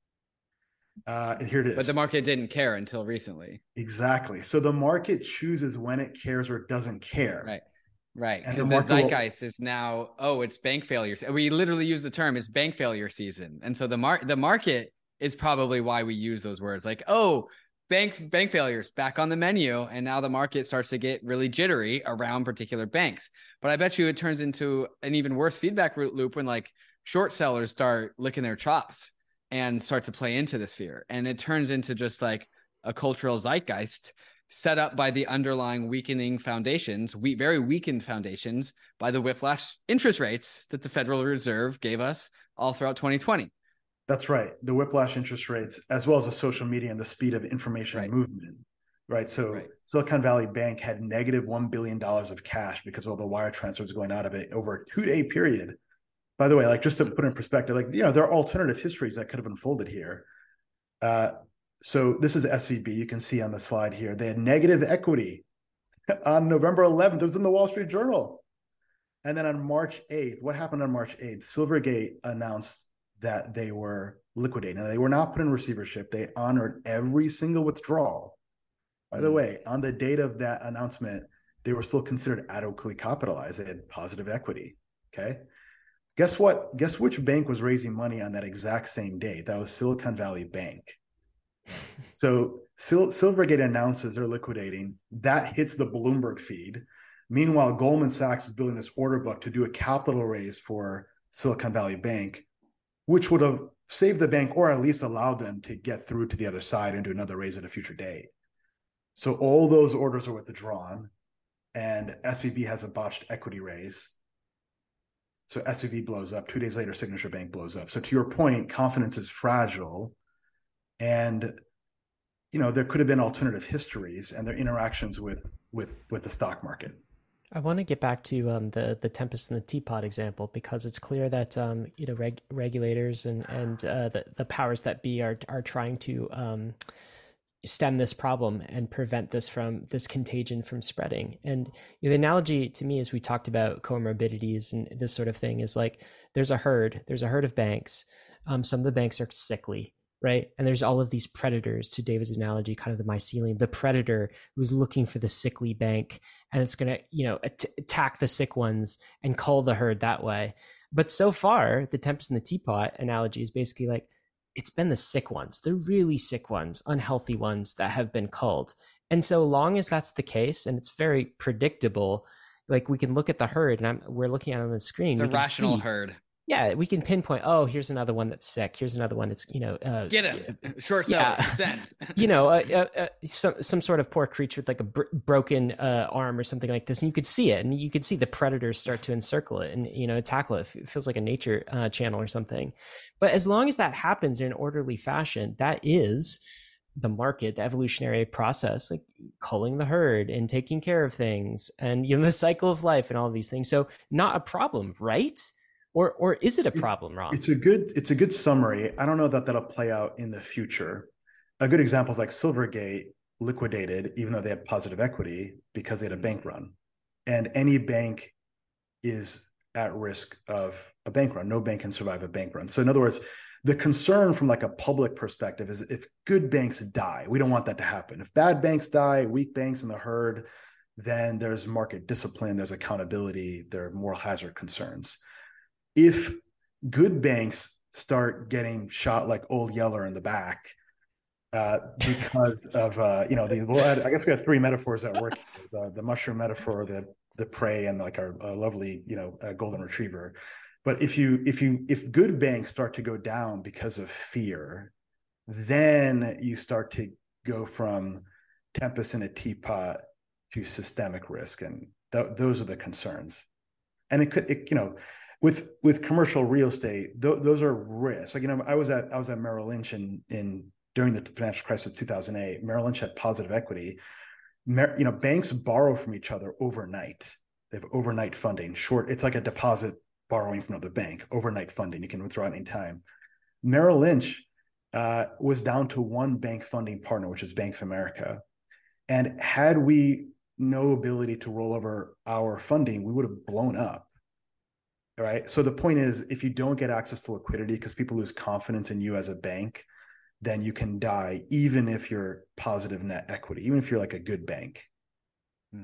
Uh, and here it is. But the market didn't care until recently. Exactly. So the market chooses when it cares or doesn't care. Right. Right. Because the, the zeitgeist will... is now, oh, it's bank failures. We literally use the term, it's bank failure season. And so the mar- the market is probably why we use those words like, oh, bank bank failures back on the menu. And now the market starts to get really jittery around particular banks. But I bet you it turns into an even worse feedback loop when like short sellers start licking their chops and start to play into this fear. And it turns into just like a cultural zeitgeist set up by the underlying weakening foundations, we very weakened foundations by the whiplash interest rates that the Federal Reserve gave us all throughout twenty twenty. That's right. The whiplash interest rates, as well as the social media and the speed of information right. movement, right? So right. Silicon Valley Bank had negative one billion dollars of cash because all the wire transfers going out of it over a two-day period. By the way, like just to put in perspective, like, you know, there are alternative histories that could have unfolded here. Uh, so this is S V B. You can see on the slide here, they had negative equity on November eleventh. It was in the Wall Street Journal. And then on March eighth, what happened on March eighth? Silvergate announced that they were liquidating. Now, they were not put in receivership. They honored every single withdrawal. By the mm. way, on the date of that announcement, they were still considered adequately capitalized. They had positive equity. Okay. Guess what? Guess which bank was raising money on that exact same date? That was Silicon Valley Bank. So Sil- Silvergate announces they're liquidating. That hits the Bloomberg feed. Meanwhile, Goldman Sachs is building this order book to do a capital raise for Silicon Valley Bank, which would have saved the bank or at least allowed them to get through to the other side and do another raise at a future date. So all those orders are withdrawn, and S V B has a botched equity raise. So S V B blows up. Two days later, Signature Bank blows up. So to your point, confidence is fragile. And, you know, there could have been alternative histories and their interactions with with with the stock market. I want to get back to um, the the Tempest in the Teapot example, because it's clear that um, you know reg- regulators and and uh, the the powers that be are are trying to um, stem this problem and prevent this from this contagion from spreading. And you know, the analogy to me, as we talked about comorbidities and this sort of thing, is like there's a herd, there's a herd of banks. Um, some of the banks are sickly. right? And there's all of these predators, to David's analogy, kind of the mycelium, the predator who's looking for the sickly bank, and it's going to, you know, at- attack the sick ones and cull the herd that way. But so far, the Tempest in the Teapot analogy is basically like, it's been the sick ones, the really sick ones, unhealthy ones that have been culled. And so long as that's the case, and it's very predictable, like we can look at the herd, and I'm, we're looking at it on the screen. It's a rational see, herd. Yeah, we can pinpoint, oh, here's another one that's sick. Here's another one that's, you know. Uh, Get him. Short sellers, descent. You know, uh, uh, uh, some some sort of poor creature with like a br- broken uh, arm or something like this. And you could see it, and you could see the predators start to encircle it and, you know, tackle it. It feels like a nature uh, channel or something. But as long as that happens in an orderly fashion, that is the market, the evolutionary process, like culling the herd and taking care of things and, you know, the cycle of life and all of these things. So not a problem, right? Or or is it a problem, Ron? It's a good it's a good summary. I don't know that that'll play out in the future. A good example is like Silvergate liquidated, even though they had positive equity, because they had a bank run. And any bank is at risk of a bank run. No bank can survive a bank run. So in other words, the concern from like a public perspective is if good banks die, we don't want that to happen. If bad banks die, weak banks in the herd, then there's market discipline, there's accountability, there are moral hazard concerns. If good banks start getting shot like Old Yeller in the back uh, because of, uh, you know, the, well, I guess we have three metaphors that work: the, the mushroom metaphor, the the prey, and like our uh, lovely, you know, uh, golden retriever. But if you if you if good banks start to go down because of fear, then you start to go from Tempest in a Teapot to systemic risk, and th- those are the concerns. And it could, it, you know. With with commercial real estate, th- those are risks. Like, you know, I was at I was at Merrill Lynch in in during the financial crisis of two thousand eight. Merrill Lynch had positive equity. Mer- you know, banks borrow from each other overnight. They have overnight funding. Short, it's like a deposit borrowing from another bank. Overnight funding, you can withdraw at any time. Merrill Lynch uh, was down to one bank funding partner, which is Bank of America. And had we no ability to roll over our funding, we would have blown up. Right. So the point is, if you don't get access to liquidity because people lose confidence in you as a bank, then you can die, even if you're positive net equity, even if you're like a good bank. Hmm.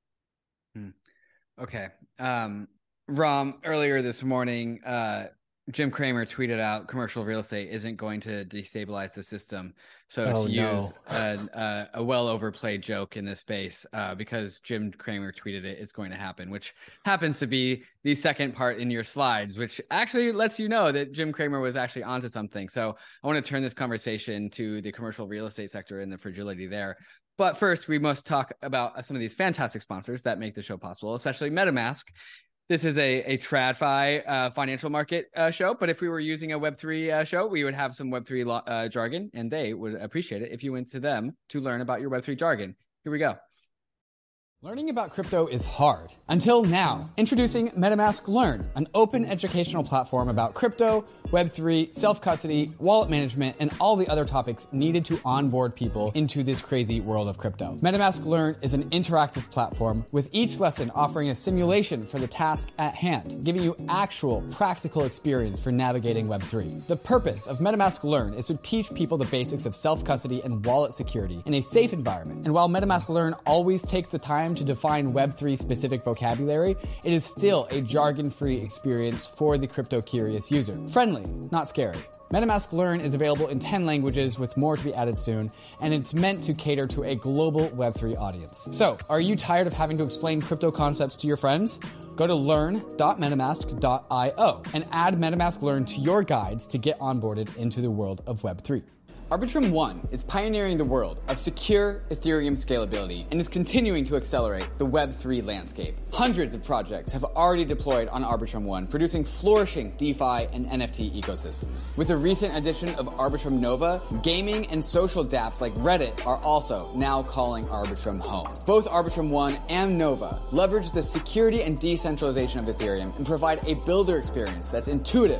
Hmm. Okay. Um, Ram, earlier this morning, uh, Jim Cramer tweeted out commercial real estate isn't going to destabilize the system. So oh, to no. use a, a, a well overplayed joke in this space, uh, because Jim Cramer tweeted it, it's going to happen, which happens to be the second part in your slides, which actually lets you know that Jim Cramer was actually onto something. So I want to turn this conversation to the commercial real estate sector and the fragility there. But first, we must talk about some of these fantastic sponsors that make the show possible, especially MetaMask. This is a, a TradFi uh, financial market uh, show, but if we were using a Web three uh, show, we would have some Web three lo- uh, jargon, and they would appreciate it if you went to them to learn about your Web three jargon. Here we go. Learning about crypto is hard. Until now. Introducing MetaMask Learn, an open educational platform about crypto, Web three, self-custody, wallet management, and all the other topics needed to onboard people into this crazy world of crypto. MetaMask Learn is an interactive platform with each lesson offering a simulation for the task at hand, giving you actual, practical experience for navigating Web three. The purpose of MetaMask Learn is to teach people the basics of self-custody and wallet security in a safe environment. And while MetaMask Learn always takes the time to define Web three specific vocabulary, it is still a jargon-free experience for the crypto-curious user. Friendly, not scary. MetaMask Learn is available in ten languages with more to be added soon, and it's meant to cater to a global Web three audience. So, are you tired of having to explain crypto concepts to your friends? Go to learn dot metamask dot io and add MetaMask Learn to your guides to get onboarded into the world of Web three. Arbitrum One is pioneering the world of secure Ethereum scalability and is continuing to accelerate the Web three landscape. Hundreds of projects have already deployed on Arbitrum One, producing flourishing DeFi and N F T ecosystems. With the recent addition of Arbitrum Nova, gaming and social dApps like Reddit are also now calling Arbitrum home. Both Arbitrum One and Nova leverage the security and decentralization of Ethereum and provide a builder experience that's intuitive,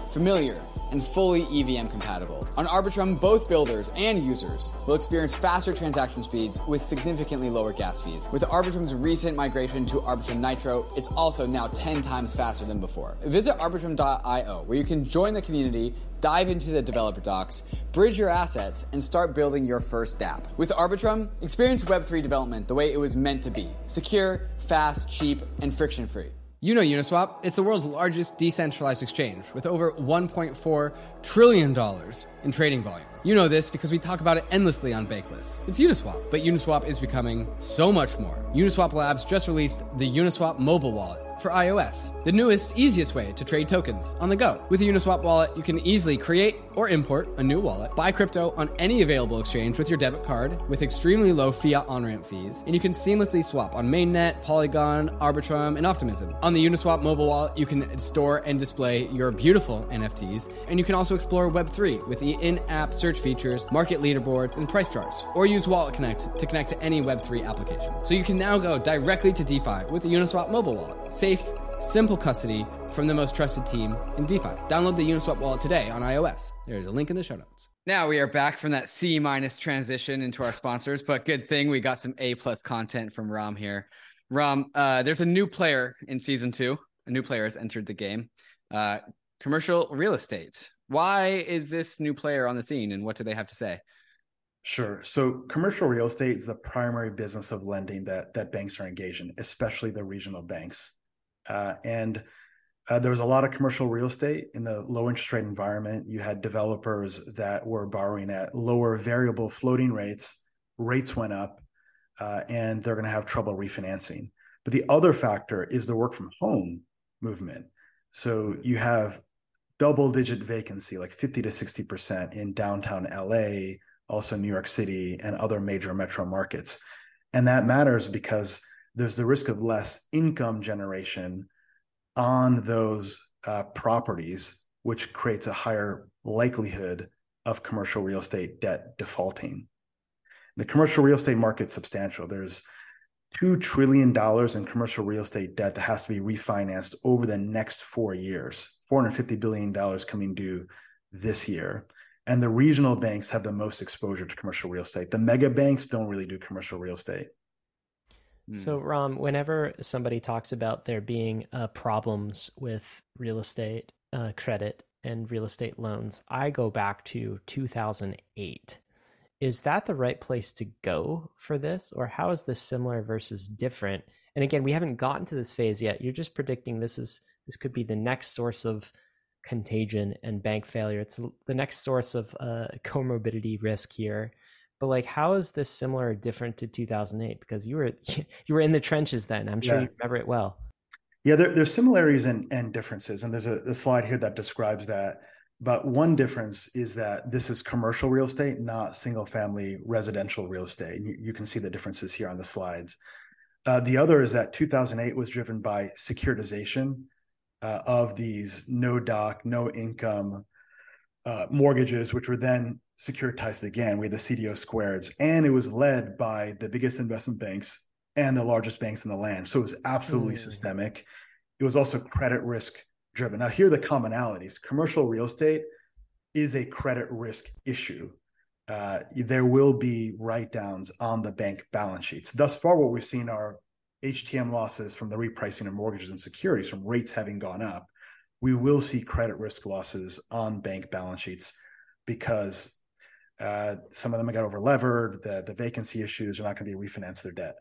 familiar, and fully E V M compatible. On Arbitrum, both builders and users will experience faster transaction speeds with significantly lower gas fees. With Arbitrum's recent migration to Arbitrum Nitro, it's also now ten times faster than before. Visit arbitrum dot io, where you can join the community, dive into the developer docs, bridge your assets, and start building your first dApp. With Arbitrum, experience Web three development the way it was meant to be. Secure, fast, cheap, and friction-free. You know Uniswap, it's the world's largest decentralized exchange with over one point four trillion dollars in trading volume. You know this because we talk about it endlessly on Bankless. It's Uniswap, but Uniswap is becoming so much more. Uniswap Labs just released the Uniswap mobile wallet for iOS, the newest, easiest way to trade tokens on the go. With the Uniswap wallet, you can easily create or import a new wallet, buy crypto on any available exchange with your debit card with extremely low fiat on-ramp fees, and you can seamlessly swap on Mainnet, Polygon, Arbitrum, and Optimism. On the Uniswap mobile wallet, you can store and display your beautiful N F Ts, and you can also explore Web three with the in-app search features, market leaderboards, and price charts, or use Wallet Connect to connect to any Web three application. So you can now go directly to DeFi with the Uniswap mobile wallet. Safe, simple custody from the most trusted team in DeFi. Download the Uniswap wallet today on iOS. There's a link in the show notes. Now we are back from that C minus transition into our sponsors, but good thing we got some A plus content from Ram here. Ram, uh, there's a new player in season two. A new player has entered the game. Uh, commercial real estate. Why is this new player on the scene, and what do they have to say? Sure. So commercial real estate is the primary business of lending that that banks are engaged in, especially the regional banks. Uh, and uh, there was a lot of commercial real estate in the low interest rate environment. You had developers that were borrowing at lower variable floating rates. Rates went up, uh, and they're going to have trouble refinancing. But the other factor is the work from home movement. So you have double digit vacancy, like fifty to sixty percent in downtown L A, also New York City, and other major metro markets. And that matters because there's the risk of less income generation on those uh, properties, which creates a higher likelihood of commercial real estate debt defaulting. The commercial real estate market's substantial. There's two trillion dollars in commercial real estate debt that has to be refinanced over the next four years, four hundred fifty billion dollars coming due this year. And the regional banks have the most exposure to commercial real estate. The mega banks don't really do commercial real estate. So, Ram, whenever somebody talks about there being uh, problems with real estate uh, credit and real estate loans, I go back to two thousand eight. Is that the right place to go for this? Or how is this similar versus different? And again, we haven't gotten to this phase yet. You're just predicting this is this could be the next source of contagion and bank failure. It's the next source of uh, comorbidity risk here. But like, how is this similar or different to two thousand eight? Because you were you were in the trenches then. I'm sure yeah. you remember it well. Yeah, there, there's similarities and, and differences. And there's a, a slide here that describes that. But one difference is that this is commercial real estate, not single family residential real estate. You, you can see the differences here on the slides. Uh, the other is that two thousand eight was driven by securitization uh, of these no doc, no income uh, mortgages, which were then securitized again. We had the C D O squareds, and it was led by the biggest investment banks and the largest banks in the land. So it was absolutely mm. systemic. It was also credit risk driven. Now, here are the commonalities. Commercial real estate is a credit risk issue. Uh, there will be write-downs on the bank balance sheets. Thus far, what we've seen are H T M losses from the repricing of mortgages and securities from rates having gone up. We will see credit risk losses on bank balance sheets because uh, some of them got over-levered. The, the vacancy issues are not going to be refinanced their debt.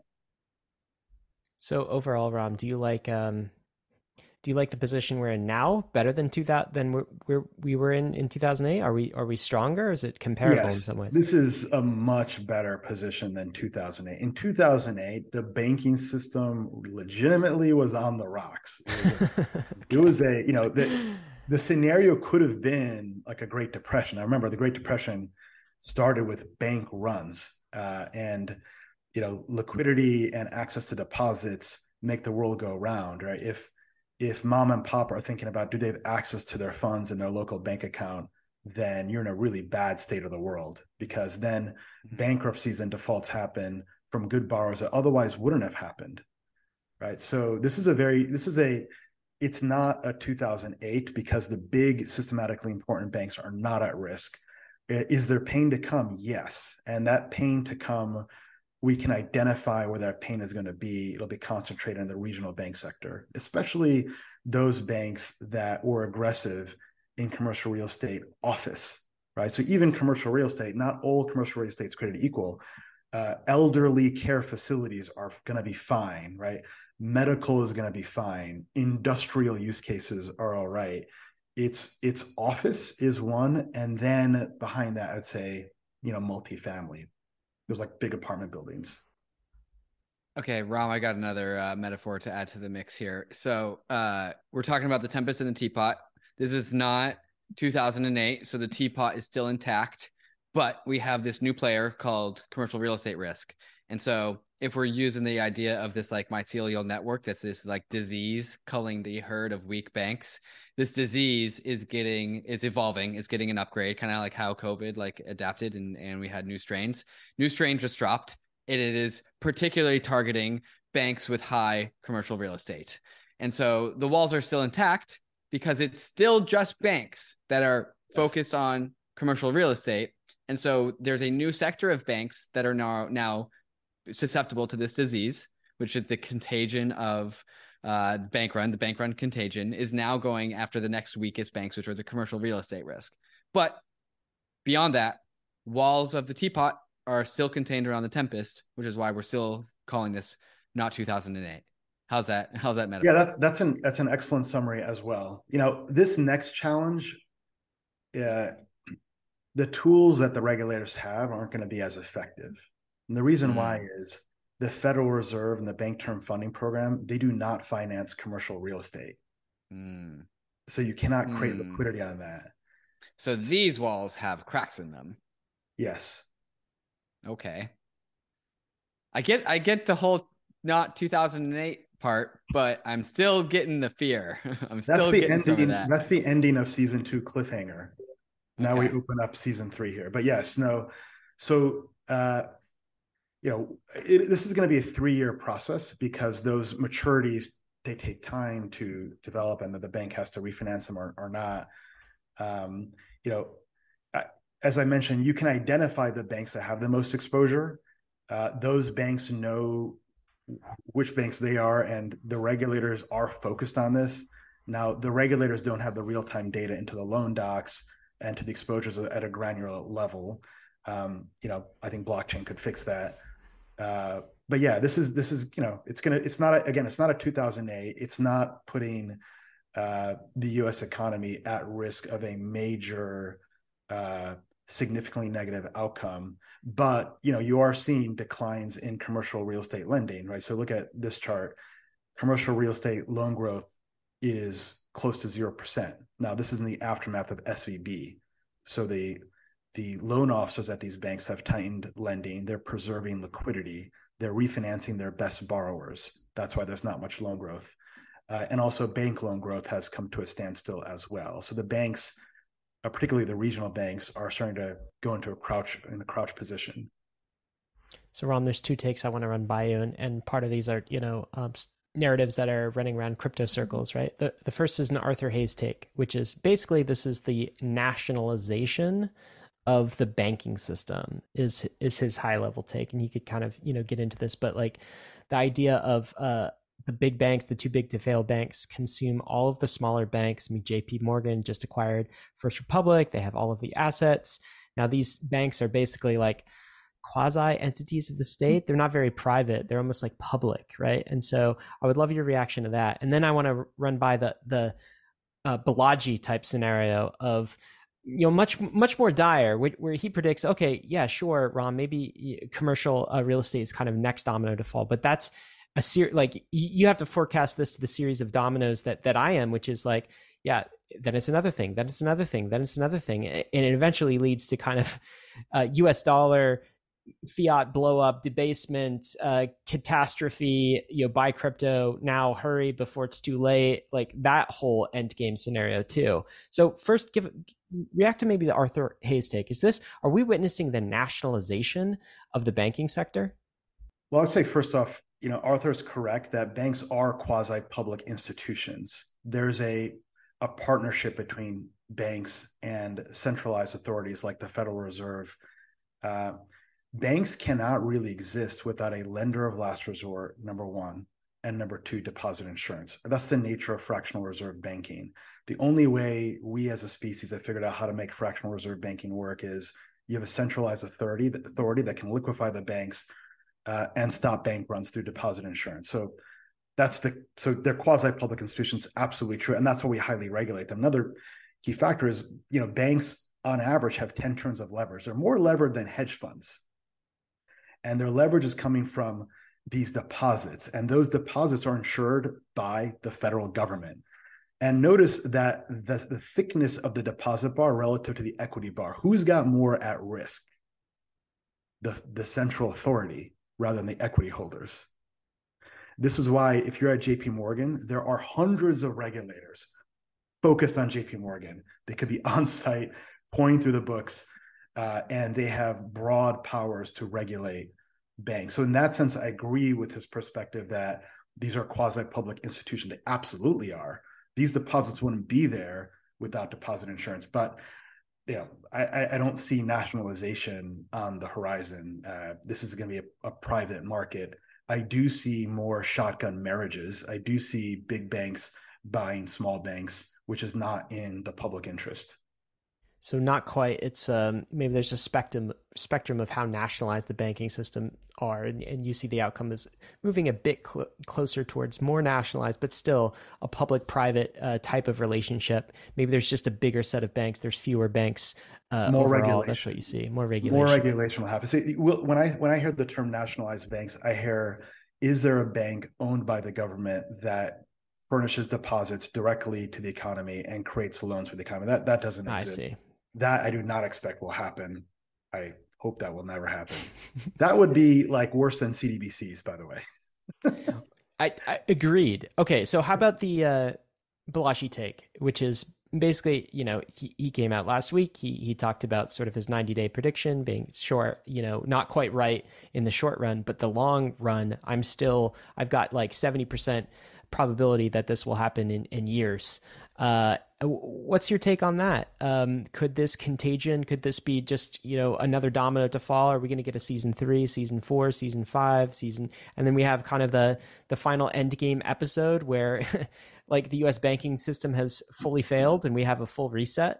So overall, Ram, do you like um, do you like the position we're in now better than two thousand than we're, we're, we were in in two thousand eight? Are we are we stronger? Or is it comparable yes, in some ways? This is a much better position than two thousand eight. In two thousand eight, the banking system legitimately was on the rocks. It was, okay. It was a you know the the scenario could have been like a Great Depression. I remember the Great Depression started with bank runs uh, and you know liquidity and access to deposits make the world go round, right? If if mom and pop are thinking about do they have access to their funds in their local bank account, then you're in a really bad state of the world, because then bankruptcies and defaults happen from good borrowers that otherwise wouldn't have happened, right? So this is a very this is a it's not a two thousand eight because the big systematically important banks are not at risk. Is there pain to come? Yes. And that pain to come, we can identify where that pain is going to be. It'll be concentrated in the regional bank sector, especially those banks that were aggressive in commercial real estate office, right? So even commercial real estate, not all commercial real estate is created equal. Uh, elderly care facilities are going to be fine, right? Medical is going to be fine. Industrial use cases are all right. It's it's office is one, and then behind that, I'd say, you know, multifamily. There's like big apartment buildings. Okay, Ram, I got another uh, metaphor to add to the mix here. So uh, we're talking about the tempest in the teapot. This is not two thousand eight, so the teapot is still intact, but we have this new player called commercial real estate risk. And so if we're using the idea of this like mycelial network, that's this like disease culling the herd of weak banks, this disease is getting, is evolving, is getting an upgrade, kind of like how COVID like adapted and, and we had new strains. New strain just dropped. It, it is particularly targeting banks with high commercial real estate. And so the walls are still intact because it's still just banks that are yes. focused on commercial real estate. And so there's a new sector of banks that are now, now susceptible to this disease, which is the contagion of uh, bank run. The bank run contagion is now going after the next weakest banks, which are the commercial real estate risk. But beyond that, walls of the teapot are still contained around the tempest, which is why we're still calling this not two thousand eight. How's that? How's that metaphor? Yeah, that, that's an that's an excellent summary as well. You know, this next challenge, uh, the tools that the regulators have aren't going to be as effective. And the reason mm. why is the Federal Reserve and the Bank Term Funding Program, they do not finance commercial real estate. Mm. So you cannot create mm. liquidity on that. So these walls have cracks in them. Yes. Okay. I get I get the whole not two thousand eight part, but I'm still getting the fear. I'm still that's the getting ending, some of that. That's the ending of season two cliffhanger. Now okay. we open up season three here. But yes, no. So uh you know, it, this is going to be a three-year process because those maturities, they take time to develop and that the bank has to refinance them or, or not. Um, you know, as I mentioned, you can identify the banks that have the most exposure. Uh, those banks know which banks they are, and the regulators are focused on this. Now, the regulators don't have the real-time data into the loan docs and to the exposures at a granular level. Um, you know, I think blockchain could fix that. Uh, but yeah, this is this is you know, it's gonna it's not a, again, it's not a two thousand eight. It's not putting uh, the U S economy at risk of a major, uh, significantly negative outcome. But you know, you are seeing declines in commercial real estate lending, right? So look at this chart. Commercial real estate loan growth is close to zero percent. Now, this is in the aftermath of S V B. So the The loan officers at these banks have tightened lending. They're preserving liquidity. They're refinancing their best borrowers. That's why there's not much loan growth. Uh, and also bank loan growth has come to a standstill as well. So the banks, uh, particularly the regional banks, are starting to go into a crouch in a crouch position. So Ram, there's two takes I want to run by you. And, and part of these are, you know, um, narratives that are running around crypto circles, right? The, the first is an Arthur Hayes take, which is basically this is the nationalization of the banking system is is his high level take, and he could kind of you know get into this, but like the idea of uh the big banks, the too big to fail banks, consume all of the smaller banks. I mean, J P Morgan just acquired First Republic; they have all of the assets. Now these banks are basically like quasi entities of the state. They're not very private; they're almost like public, right? And so I would love your reaction to that. And then I want to run by the the uh, Balaji type scenario of, you know, much, much more dire, where, where he predicts, okay, yeah, sure, Ron, maybe commercial uh, real estate is kind of next domino to fall, but that's a ser- like you have to forecast this to the series of dominoes that that I am, which is like, yeah, then it's another thing, then it's another thing, then it's another thing, and it eventually leads to kind of uh, U S dollar fiat blow up, debasement, uh, catastrophe, you know, buy crypto now, hurry before it's too late, like that whole end game scenario too. So first, give react to maybe the Arthur Hayes take. Is this, are we witnessing the nationalization of the banking sector? Well, I'd say first off, you know, Arthur's correct that banks are quasi-public institutions. There's a a partnership between banks and centralized authorities like the Federal Reserve. Uh, banks cannot really exist without a lender of last resort, number one, and number two, deposit insurance. That's the nature of fractional reserve banking. The only way we as a species have figured out how to make fractional reserve banking work is you have a centralized authority, authority that can liquefy the banks uh, and stop bank runs through deposit insurance. So that's the, so they're quasi-public institutions, absolutely true. And that's why we highly regulate them. Another key factor is, you know, banks on average have ten turns of leverage. They're more levered than hedge funds. And their leverage is coming from these deposits. And those deposits are insured by the federal government. And notice that the, the thickness of the deposit bar relative to the equity bar, who's got more at risk? The, the central authority rather than the equity holders. This is why if you're at J P Morgan, there are hundreds of regulators focused on J P Morgan. They could be on site, pointing through the books, uh, and they have broad powers to regulate banks. So in that sense, I agree with his perspective that these are quasi-public institutions. They absolutely are. These deposits wouldn't be there without deposit insurance. But you know, I, I don't see nationalization on the horizon. Uh, this is going to be a, a private market. I do see more shotgun marriages. I do see big banks buying small banks, which is not in the public interest. So not quite. It's um, maybe there's a spectrum spectrum of how nationalized the banking system are, and, and you see the outcome is moving a bit cl- closer towards more nationalized, but still a public-private uh, type of relationship. Maybe there's just a bigger set of banks. There's fewer banks uh, more overall. regulation. That's what you see. More regulation. More regulation will happen. So when I when I hear the term nationalized banks, I hear, is there a bank owned by the government that furnishes deposits directly to the economy and creates loans for the economy? That that doesn't exist. I see. That I do not expect will happen. I hope that will never happen. That would be like worse than C D B Cs, by the way. I, I agreed. Okay, so how about the uh, Balaji take, which is basically, you know, he, he came out last week. He he talked about sort of his ninety-day prediction being short, you know, not quite right in the short run, but the long run, I'm still, I've got like seventy percent probability that this will happen in, in years. Uh, what's your take on that? Um, could this contagion, could this be just, you know, another domino to fall? Are we going to get a season three, season four, season five, season, and then we have kind of the, the final end game episode where like the U S banking system has fully failed and we have a full reset?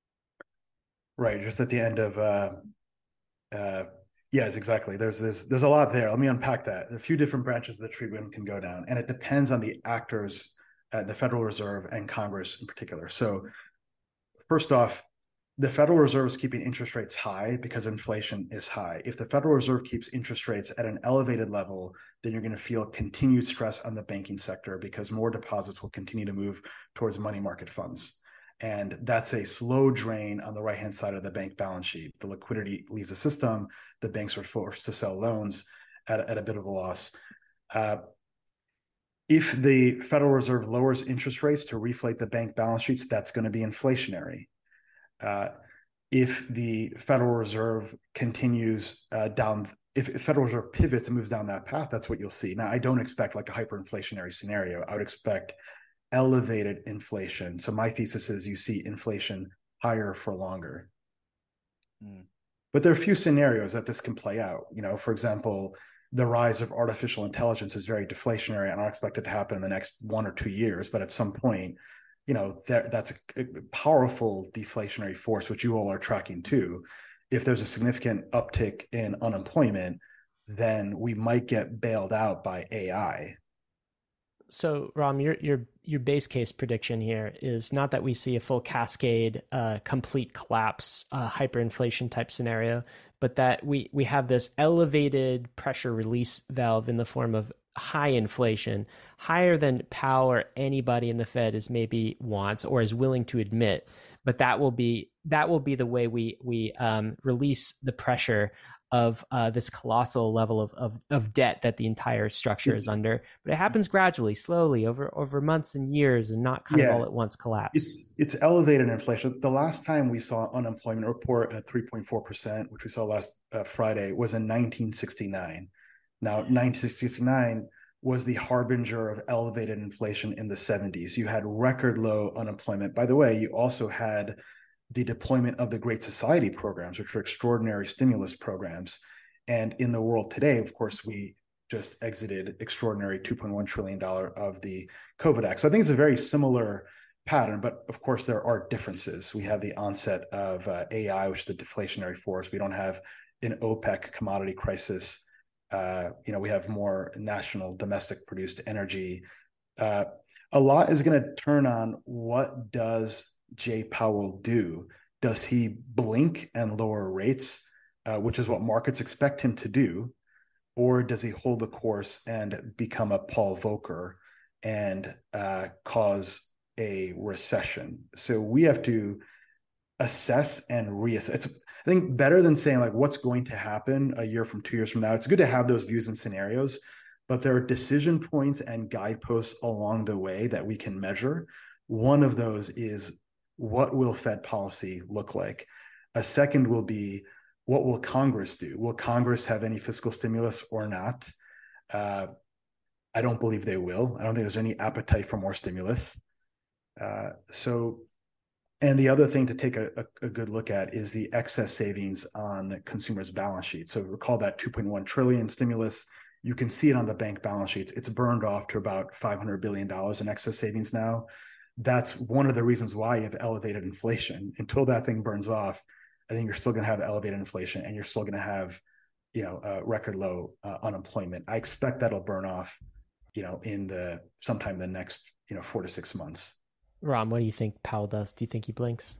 Right. Just at the end of, uh, uh, yes, exactly. There's, there's, there's a lot there. Let me unpack that. A few different branches of the tree can go down, and it depends on the actors at the Federal Reserve and Congress in particular. So first off, the Federal Reserve is keeping interest rates high because inflation is high. If the Federal Reserve keeps interest rates at an elevated level, then you're going to feel continued stress on the banking sector because more deposits will continue to move towards money market funds. And that's a slow drain on the right-hand side of the bank balance sheet. The liquidity leaves the system. The banks are forced to sell loans at, at a bit of a loss. Uh, if the Federal Reserve lowers interest rates to reflate the bank balance sheets, that's going to be inflationary. Uh, if the Federal Reserve continues uh, down, if the Federal Reserve pivots and moves down that path, that's what you'll see. Now, I don't expect like a hyperinflationary scenario. I would expect elevated inflation. So my thesis is you see inflation higher for longer. Mm. But there are a few scenarios that this can play out. You know, for example, the rise of artificial intelligence is very deflationary, and I don't expect it to happen in the next one or two years. But at some point, you know, that, that's a, a powerful deflationary force, which you all are tracking too. If there's a significant uptick in unemployment, then we might get bailed out by A I. So, Ram, your your your base case prediction here is not that we see a full cascade, uh, complete collapse, uh, hyperinflation type scenario, but that we we have this elevated pressure release valve in the form of high inflation, higher than Powell or anybody in the Fed is maybe wants or is willing to admit. But that will be that will be the way we we um, release the pressure of uh, this colossal level of, of of debt that the entire structure it's, is under. But it happens gradually, slowly, over over months and years, and not kind yeah, of all at once collapse. It's it's elevated inflation. The last time we saw unemployment report at three point four percent, which we saw last uh, Friday, was in nineteen sixty-nine. Now, nineteen sixty-nine was the harbinger of elevated inflation in the seventies. You had record low unemployment. By the way, you also had the deployment of the Great Society programs, which were extraordinary stimulus programs. And in the world today, of course, we just exited extraordinary two point one trillion dollars of the COVID Act. So I think it's a very similar pattern, but of course there are differences. We have the onset of uh, A I, which is a deflationary force. We don't have an OPEC commodity crisis. Uh, you know, we have more national domestic produced energy. Uh, a lot is going to turn on what does Jay Powell do? Does he blink and lower rates, uh, which is what markets expect him to do? Or does he hold the course and become a Paul Volcker and uh, cause a recession? So we have to assess and reassess. It's, I think, better than saying like what's going to happen a year from two years from now. It's good to have those views and scenarios, but there are decision points and guideposts along the way that we can measure. One of those is, what will Fed policy look like? A second will be, what will Congress do? Will Congress have any fiscal stimulus or not? Uh, I don't believe they will. I don't think there's any appetite for more stimulus. Uh, so, and the other thing to take a, a, a good look at is the excess savings on consumers' balance sheets. So recall that two point one trillion stimulus. You can see it on the bank balance sheets. It's burned off to about five hundred billion dollars in excess savings now. That's one of the reasons why you have elevated inflation. Until that thing burns off, I think you're still going to have elevated inflation, and you're still going to have, you know, uh, record low uh, unemployment. I expect that'll burn off, you know, in the sometime the next, you know, four to six months. Ram, what do you think Powell does? Do you think he blinks?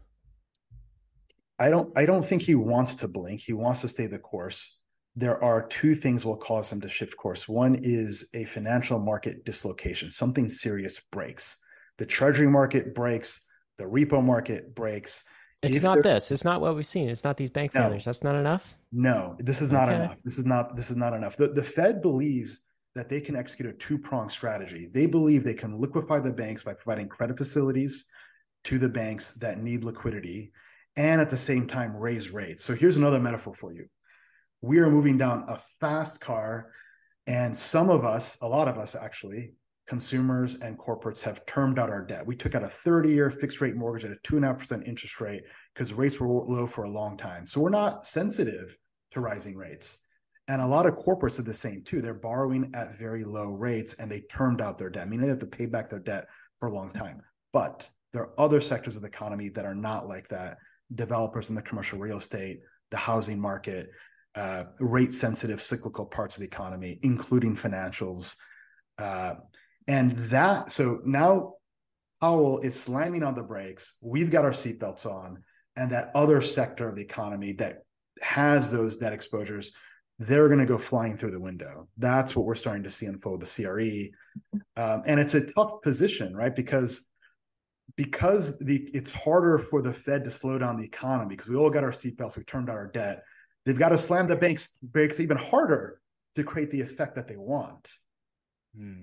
I don't. I don't think he wants to blink. He wants to stay the course. There are two things will cause him to shift course. One is a financial market dislocation. Something serious breaks. The treasury market breaks, the repo market breaks. It's if not this. It's not what we've seen. It's not these bank no, failures. That's not enough? No, this is not okay. enough. This is not this is not enough. The, the Fed believes that they can execute a two-pronged strategy. They believe they can liquefy the banks by providing credit facilities to the banks that need liquidity, and at the same time raise rates. So here's another metaphor for you. We are moving down a fast car, and some of us, a lot of us actually, consumers and corporates, have termed out our debt. We took out a thirty-year fixed rate mortgage at a two point five percent interest rate because rates were low for a long time. So we're not sensitive to rising rates. And a lot of corporates are the same too. They're borrowing at very low rates and they termed out their debt, meaning they have to pay back their debt for a long time. But there are other sectors of the economy that are not like that. Developers in the commercial real estate, the housing market, uh, rate-sensitive cyclical parts of the economy, including financials. Uh, And that, so now Powell is slamming on the brakes. We've got our seatbelts on, and that other sector of the economy that has those debt exposures, they're going to go flying through the window. That's what we're starting to see unfold, the C R E. Um, and it's a tough position, right? Because, because the it's harder for the Fed to slow down the economy because we all got our seatbelts, we turned out our debt. They've got to slam the banks brakes even harder to create the effect that they want. Hmm.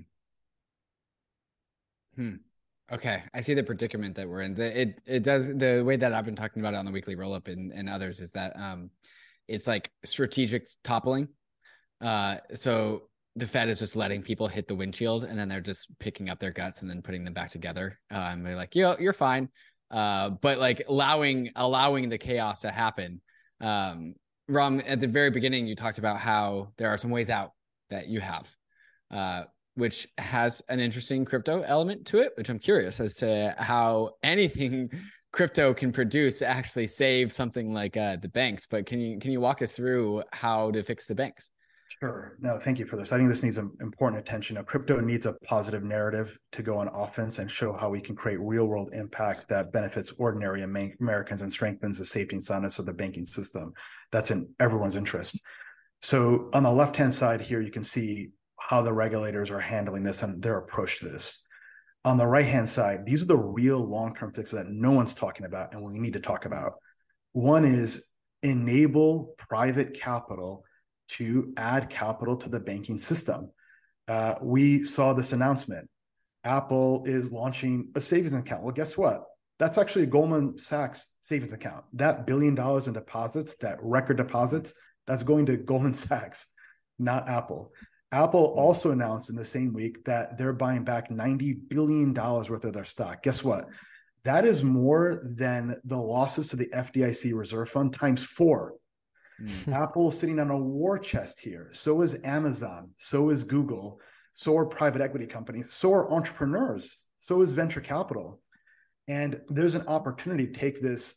Hmm. Okay, I see the predicament that we're in. The, it it does the way that I've been talking about it on the weekly roll up and, and others is that um, it's like strategic toppling. Uh, so the Fed is just letting people hit the windshield, and then they're just picking up their guts and then putting them back together. Uh, and they're like, "Yo, you're fine," uh, but like allowing allowing the chaos to happen. Um, Ram, at the very beginning, you talked about how there are some ways out that you have. Uh, which has an interesting crypto element to it, which I'm curious as to how anything crypto can produce to actually save something like uh, the banks. But can you can you walk us through how to fix the banks? Sure. No, thank you for this. I think this needs an important attention. Now, crypto needs a positive narrative to go on offense and show how we can create real world impact that benefits ordinary Americans and strengthens the safety and soundness of the banking system. That's in everyone's interest. So on the left-hand side here, you can see how the regulators are handling this and their approach to this. On the right-hand side, these are the real long-term fixes that no one's talking about and we need to talk about. One is enable private capital to add capital to the banking system. Uh, we saw this announcement. Apple is launching a savings account. Well, guess what? That's actually a Goldman Sachs savings account. That billion dollars in deposits, that record deposits, that's going to Goldman Sachs. not Apple. Apple also announced in the same week that they're buying back ninety billion dollars worth of their stock. Guess what? That is more than the losses to the F D I C reserve fund times four. Mm. Apple is sitting on a war chest here. So is Amazon. So is Google. So are private equity companies. So are entrepreneurs. So is venture capital. And there's an opportunity to take this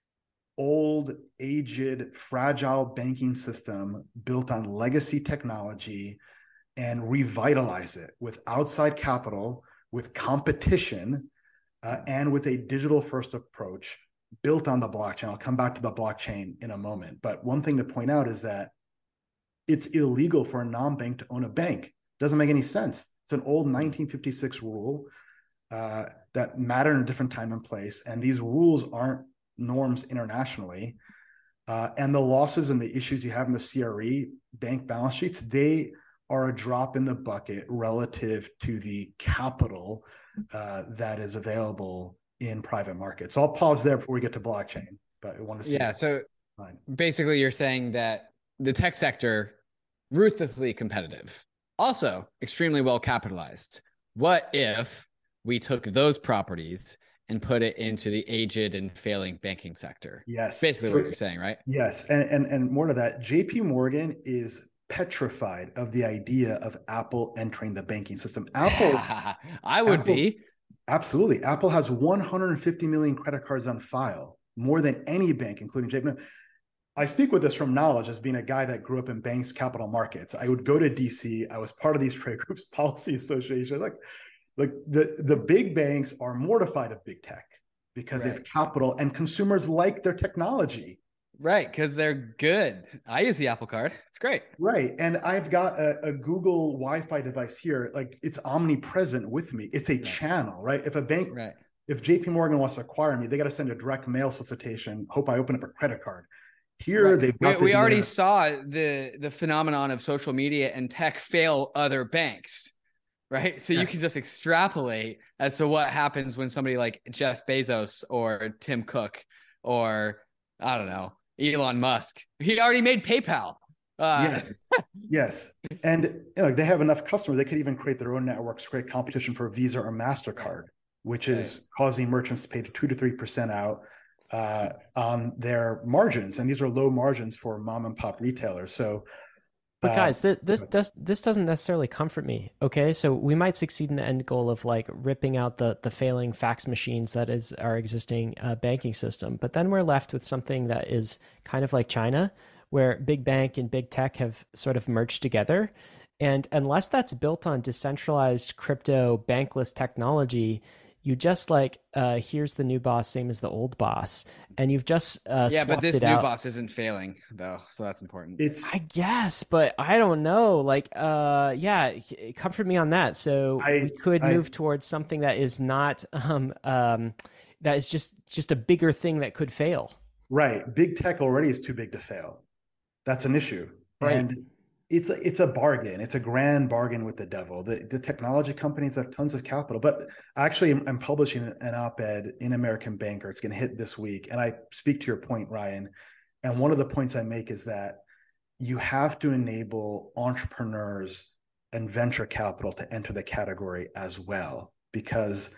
old, aged, fragile banking system built on legacy technology and revitalize it with outside capital, with competition, uh, and with a digital-first approach built on the blockchain. I'll come back to the blockchain in a moment. But one thing to point out is that it's illegal for a non-bank to own a bank. Doesn't make any sense. It's an old nineteen fifty-six rule uh, that mattered in a different time and place. And these rules aren't norms internationally. Uh, and the losses and the issues you have in the C R E bank balance sheets, they are a drop in the bucket relative to the capital uh, that is available in private markets. So I'll pause there before we get to blockchain, but I want to see. Yeah. So fine. Basically you're saying that the tech sector, ruthlessly competitive, also extremely well capitalized. What if we took those properties and put it into the aged and failing banking sector? Yes. Basically so, what you're saying, right? Yes. And, and, and more to that, J P Morgan is petrified of the idea of Apple entering the banking system. Apple, I would Apple, be. Absolutely. Apple has one hundred fifty million credit cards on file, more than any bank, including J P Morgan. I speak with this from knowledge as being a guy that grew up in banks, capital markets. I would go to D C. I was part of these trade groups, policy associations. Like, like the, the big banks are mortified of big tech because right. they have capital and consumers like their technology. Right, because they're good. I use the Apple Card. It's great. Right, and I've got a, a Google Wi-Fi device here. Like it's omnipresent with me. It's a right. channel, right? If a bank, right. if J P Morgan wants to acquire me, they got to send a direct mail solicitation. Hope I open up a credit card. Here, right. they've got we, we already their... saw the the phenomenon of social media and tech fail other banks, right? So yes. you can just extrapolate as to what happens when somebody like Jeff Bezos or Tim Cook or I don't know. Elon Musk. He already made PayPal. Uh, yes, yes, and you know they have enough customers. They could even create their own networks, create competition for Visa or Mastercard, which is right. causing merchants to pay two to three percent out uh, on their margins, and these are low margins for mom and pop retailers. So, but guys, uh, this this this doesn't necessarily comfort me. Okay, so we might succeed in the end goal of like ripping out the the failing fax machines that is our existing uh, banking system, but then we're left with something that is kind of like China, where big bank and big tech have sort of merged together, and unless that's built on decentralized crypto bankless technology, you just like uh, here's the new boss, same as the old boss, and you've just uh, yeah. But this new out. boss isn't failing though, so that's important. It's I guess, but I don't know. Like, uh, yeah, comfort me on that. So I, we could I, move towards something that is not um, um, that is just just a bigger thing that could fail. Right, big tech already is too big to fail. That's an issue, right. and it's a, it's a bargain. It's a grand bargain with the devil. The, the technology companies have tons of capital, but actually I'm, I'm publishing an op-ed in American Banker. It's going to hit this week. And I speak to your point, Ryan. And one of the points I make is that you have to enable entrepreneurs and venture capital to enter the category as well, because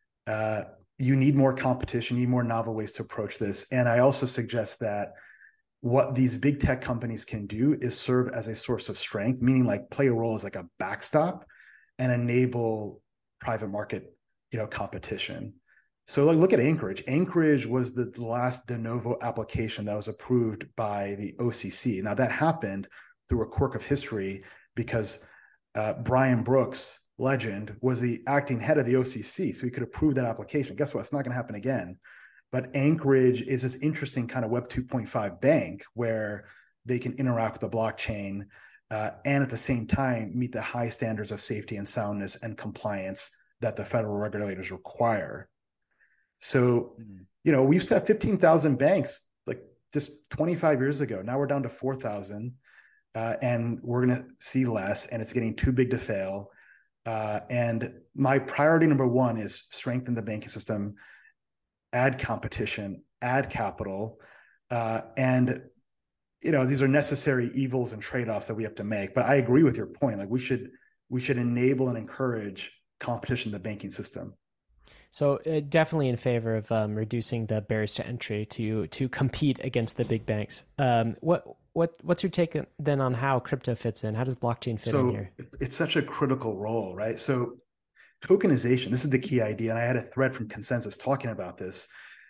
uh, you need more competition, you need more novel ways to approach this. And I also suggest that what these big tech companies can do is serve as a source of strength, meaning like play a role as like a backstop and enable private market, you know, competition. So like look at Anchorage. Anchorage was the last de novo application that was approved by the O C C. Now that happened through a quirk of history because uh, Brian Brooks, legend, was the acting head of the O C C. So he could approve that application. Guess what? It's not going to happen again. But Anchorage is this interesting kind of Web two point five bank where they can interact with the blockchain uh, and at the same time meet the high standards of safety and soundness and compliance that the federal regulators require. So, mm-hmm. you know, we used to have fifteen thousand banks like just twenty-five years ago. Now we're down to four thousand uh, and we're going to see less, and it's getting too big to fail. Uh, and my priority number one is strengthen the banking system, add competition, add capital, uh, and you know, these are necessary evils and trade-offs that we have to make. But I agree with your point. Like we should we should enable and encourage competition in the banking system. So uh, definitely in favor of um, reducing the barriers to entry to to compete against the big banks. Um, what what what's your take then on how crypto fits in? How does blockchain fit so in here? It's such a critical role, right? So tokenization, this is the key idea, and I had a thread from Consensus talking about this.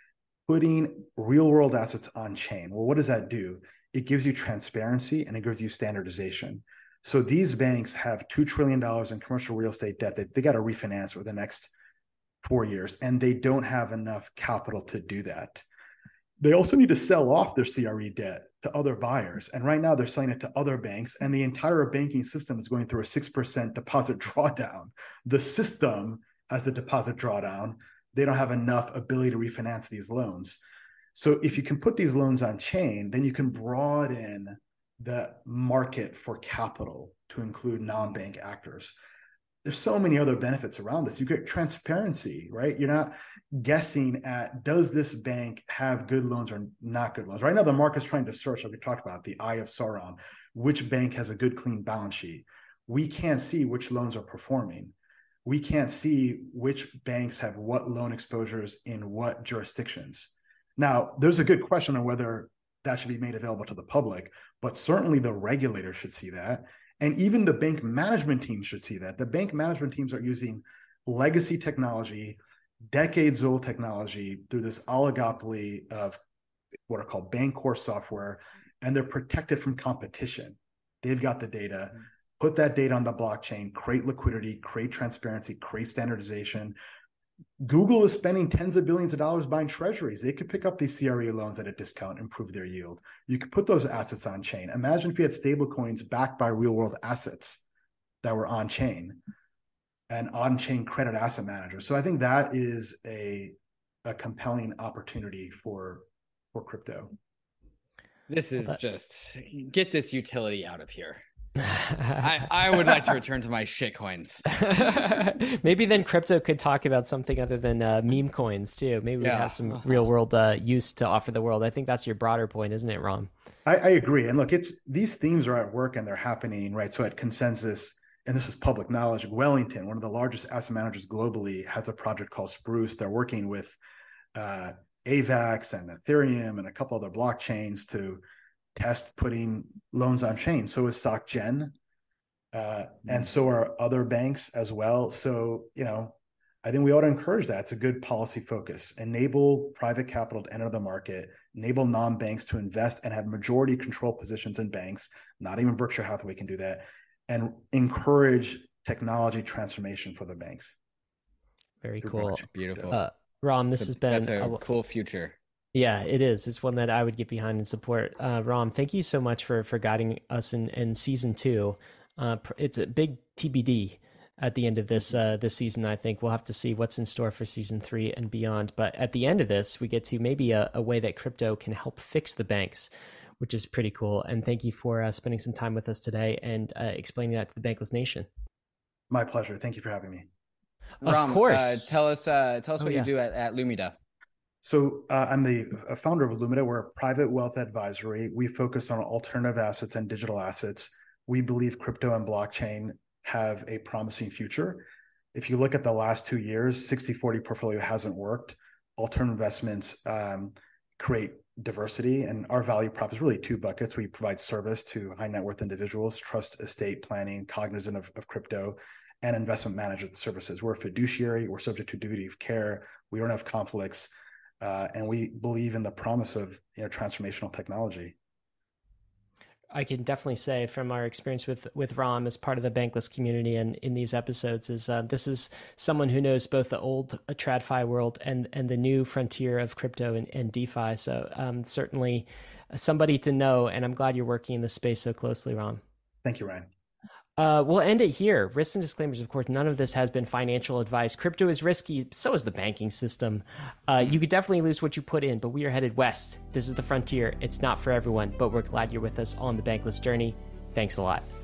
Putting real world assets on chain. Well, what does that do? It gives you transparency and it gives you standardization. So these banks have two trillion dollars in commercial real estate debt that they got to refinance over the next four years, and they don't have enough capital to do that. They also need to sell off their C R E debt to other buyers. And right now they're selling it to other banks, and the entire banking system is going through a six percent deposit drawdown. The system has a deposit drawdown. They don't have enough ability to refinance these loans. So if you can put these loans on chain, then you can broaden the market for capital to include non-bank actors. There's so many other benefits around this. You get transparency, right? You're not guessing at, does this bank have good loans or not good loans? Right now, the market's trying to search, like we talked about, the Eye of Sauron, which bank has a good, clean balance sheet. We can't see which loans are performing. We can't see which banks have what loan exposures in what jurisdictions. Now, there's a good question on whether that should be made available to the public, but certainly the regulator should see that. And even the bank management teams should see that. The bank management teams are using legacy technology, decades-old technology through this oligopoly of what are called bank core software, and they're protected from competition. They've got the data. Put that data on the blockchain, create liquidity, create transparency, create standardization. Google is spending tens of billions of dollars buying treasuries. They could pick up these C R E loans at a discount, improve their yield. You could put those assets on chain. Imagine if you had stable coins backed by real world assets that were on chain and on chain credit asset managers. So I think that is a, a compelling opportunity for, for crypto. This is just, get this utility out of here. I, I would like to return to my shit coins. Maybe then crypto could talk about something other than uh, meme coins too. Maybe yeah. we have some real world uh, use to offer the world. I think that's your broader point, isn't it, Ram? I, I agree. And look, it's these themes are at work and they're happening, right? So at Consensus, and this is public knowledge, Wellington, one of the largest asset managers globally, has a project called Spruce. They're working with uh, AVAX and Ethereum and a couple other blockchains to test putting loans on chain. So is SocGen, uh, and so are other banks as well. So, you know, I think we ought to encourage that. It's a good policy focus. Enable private capital to enter the market, enable non-banks to invest and have majority control positions in banks. Not even Berkshire Hathaway can do that. And encourage technology transformation for the banks. Very cool. Beautiful. Uh, Ram, this has been That's a a cool future. Yeah, it is. It's one that I would get behind and support. Uh, Ram, thank you so much for for guiding us in, in season two. Uh, it's a big T B D at the end of this uh, this season. I think we'll have to see what's in store for season three and beyond. But at the end of this, we get to maybe a, a way that crypto can help fix the banks, which is pretty cool. And thank you for uh, spending some time with us today and uh, explaining that to the Bankless Nation. My pleasure. Thank you for having me. Of Ram, course. Uh, tell us, uh, tell us Oh, what yeah. you do at, at Lumida. So uh, I'm the uh, founder of Lumida. We're a private wealth advisory. We focus on alternative assets and digital assets. We believe crypto and blockchain have a promising future. If you look at the last two years, sixty forty portfolio hasn't worked. Alternative investments um, create diversity, and our value prop is really two buckets. We provide service to high net worth individuals, trust estate planning, cognizant of, of crypto, and investment management services. We're a fiduciary. We're subject to duty of care. We don't have conflicts. Uh, and we believe in the promise of, you know, transformational technology. I can definitely say from our experience with with Ram as part of the Bankless community and in these episodes is uh, this is someone who knows both the old uh, TradFi world and and the new frontier of crypto and, and DeFi. So um, certainly somebody to know, and I'm glad you're working in this space so closely, Ram. Thank you, Ryan. Uh, we'll end it here. Risks and disclaimers, of course, none of this has been financial advice. Crypto is risky, so is the banking system. Uh, you could definitely lose what you put in, but we are headed west. This is the frontier. It's not for everyone, but we're glad you're with us on the Bankless journey. Thanks a lot.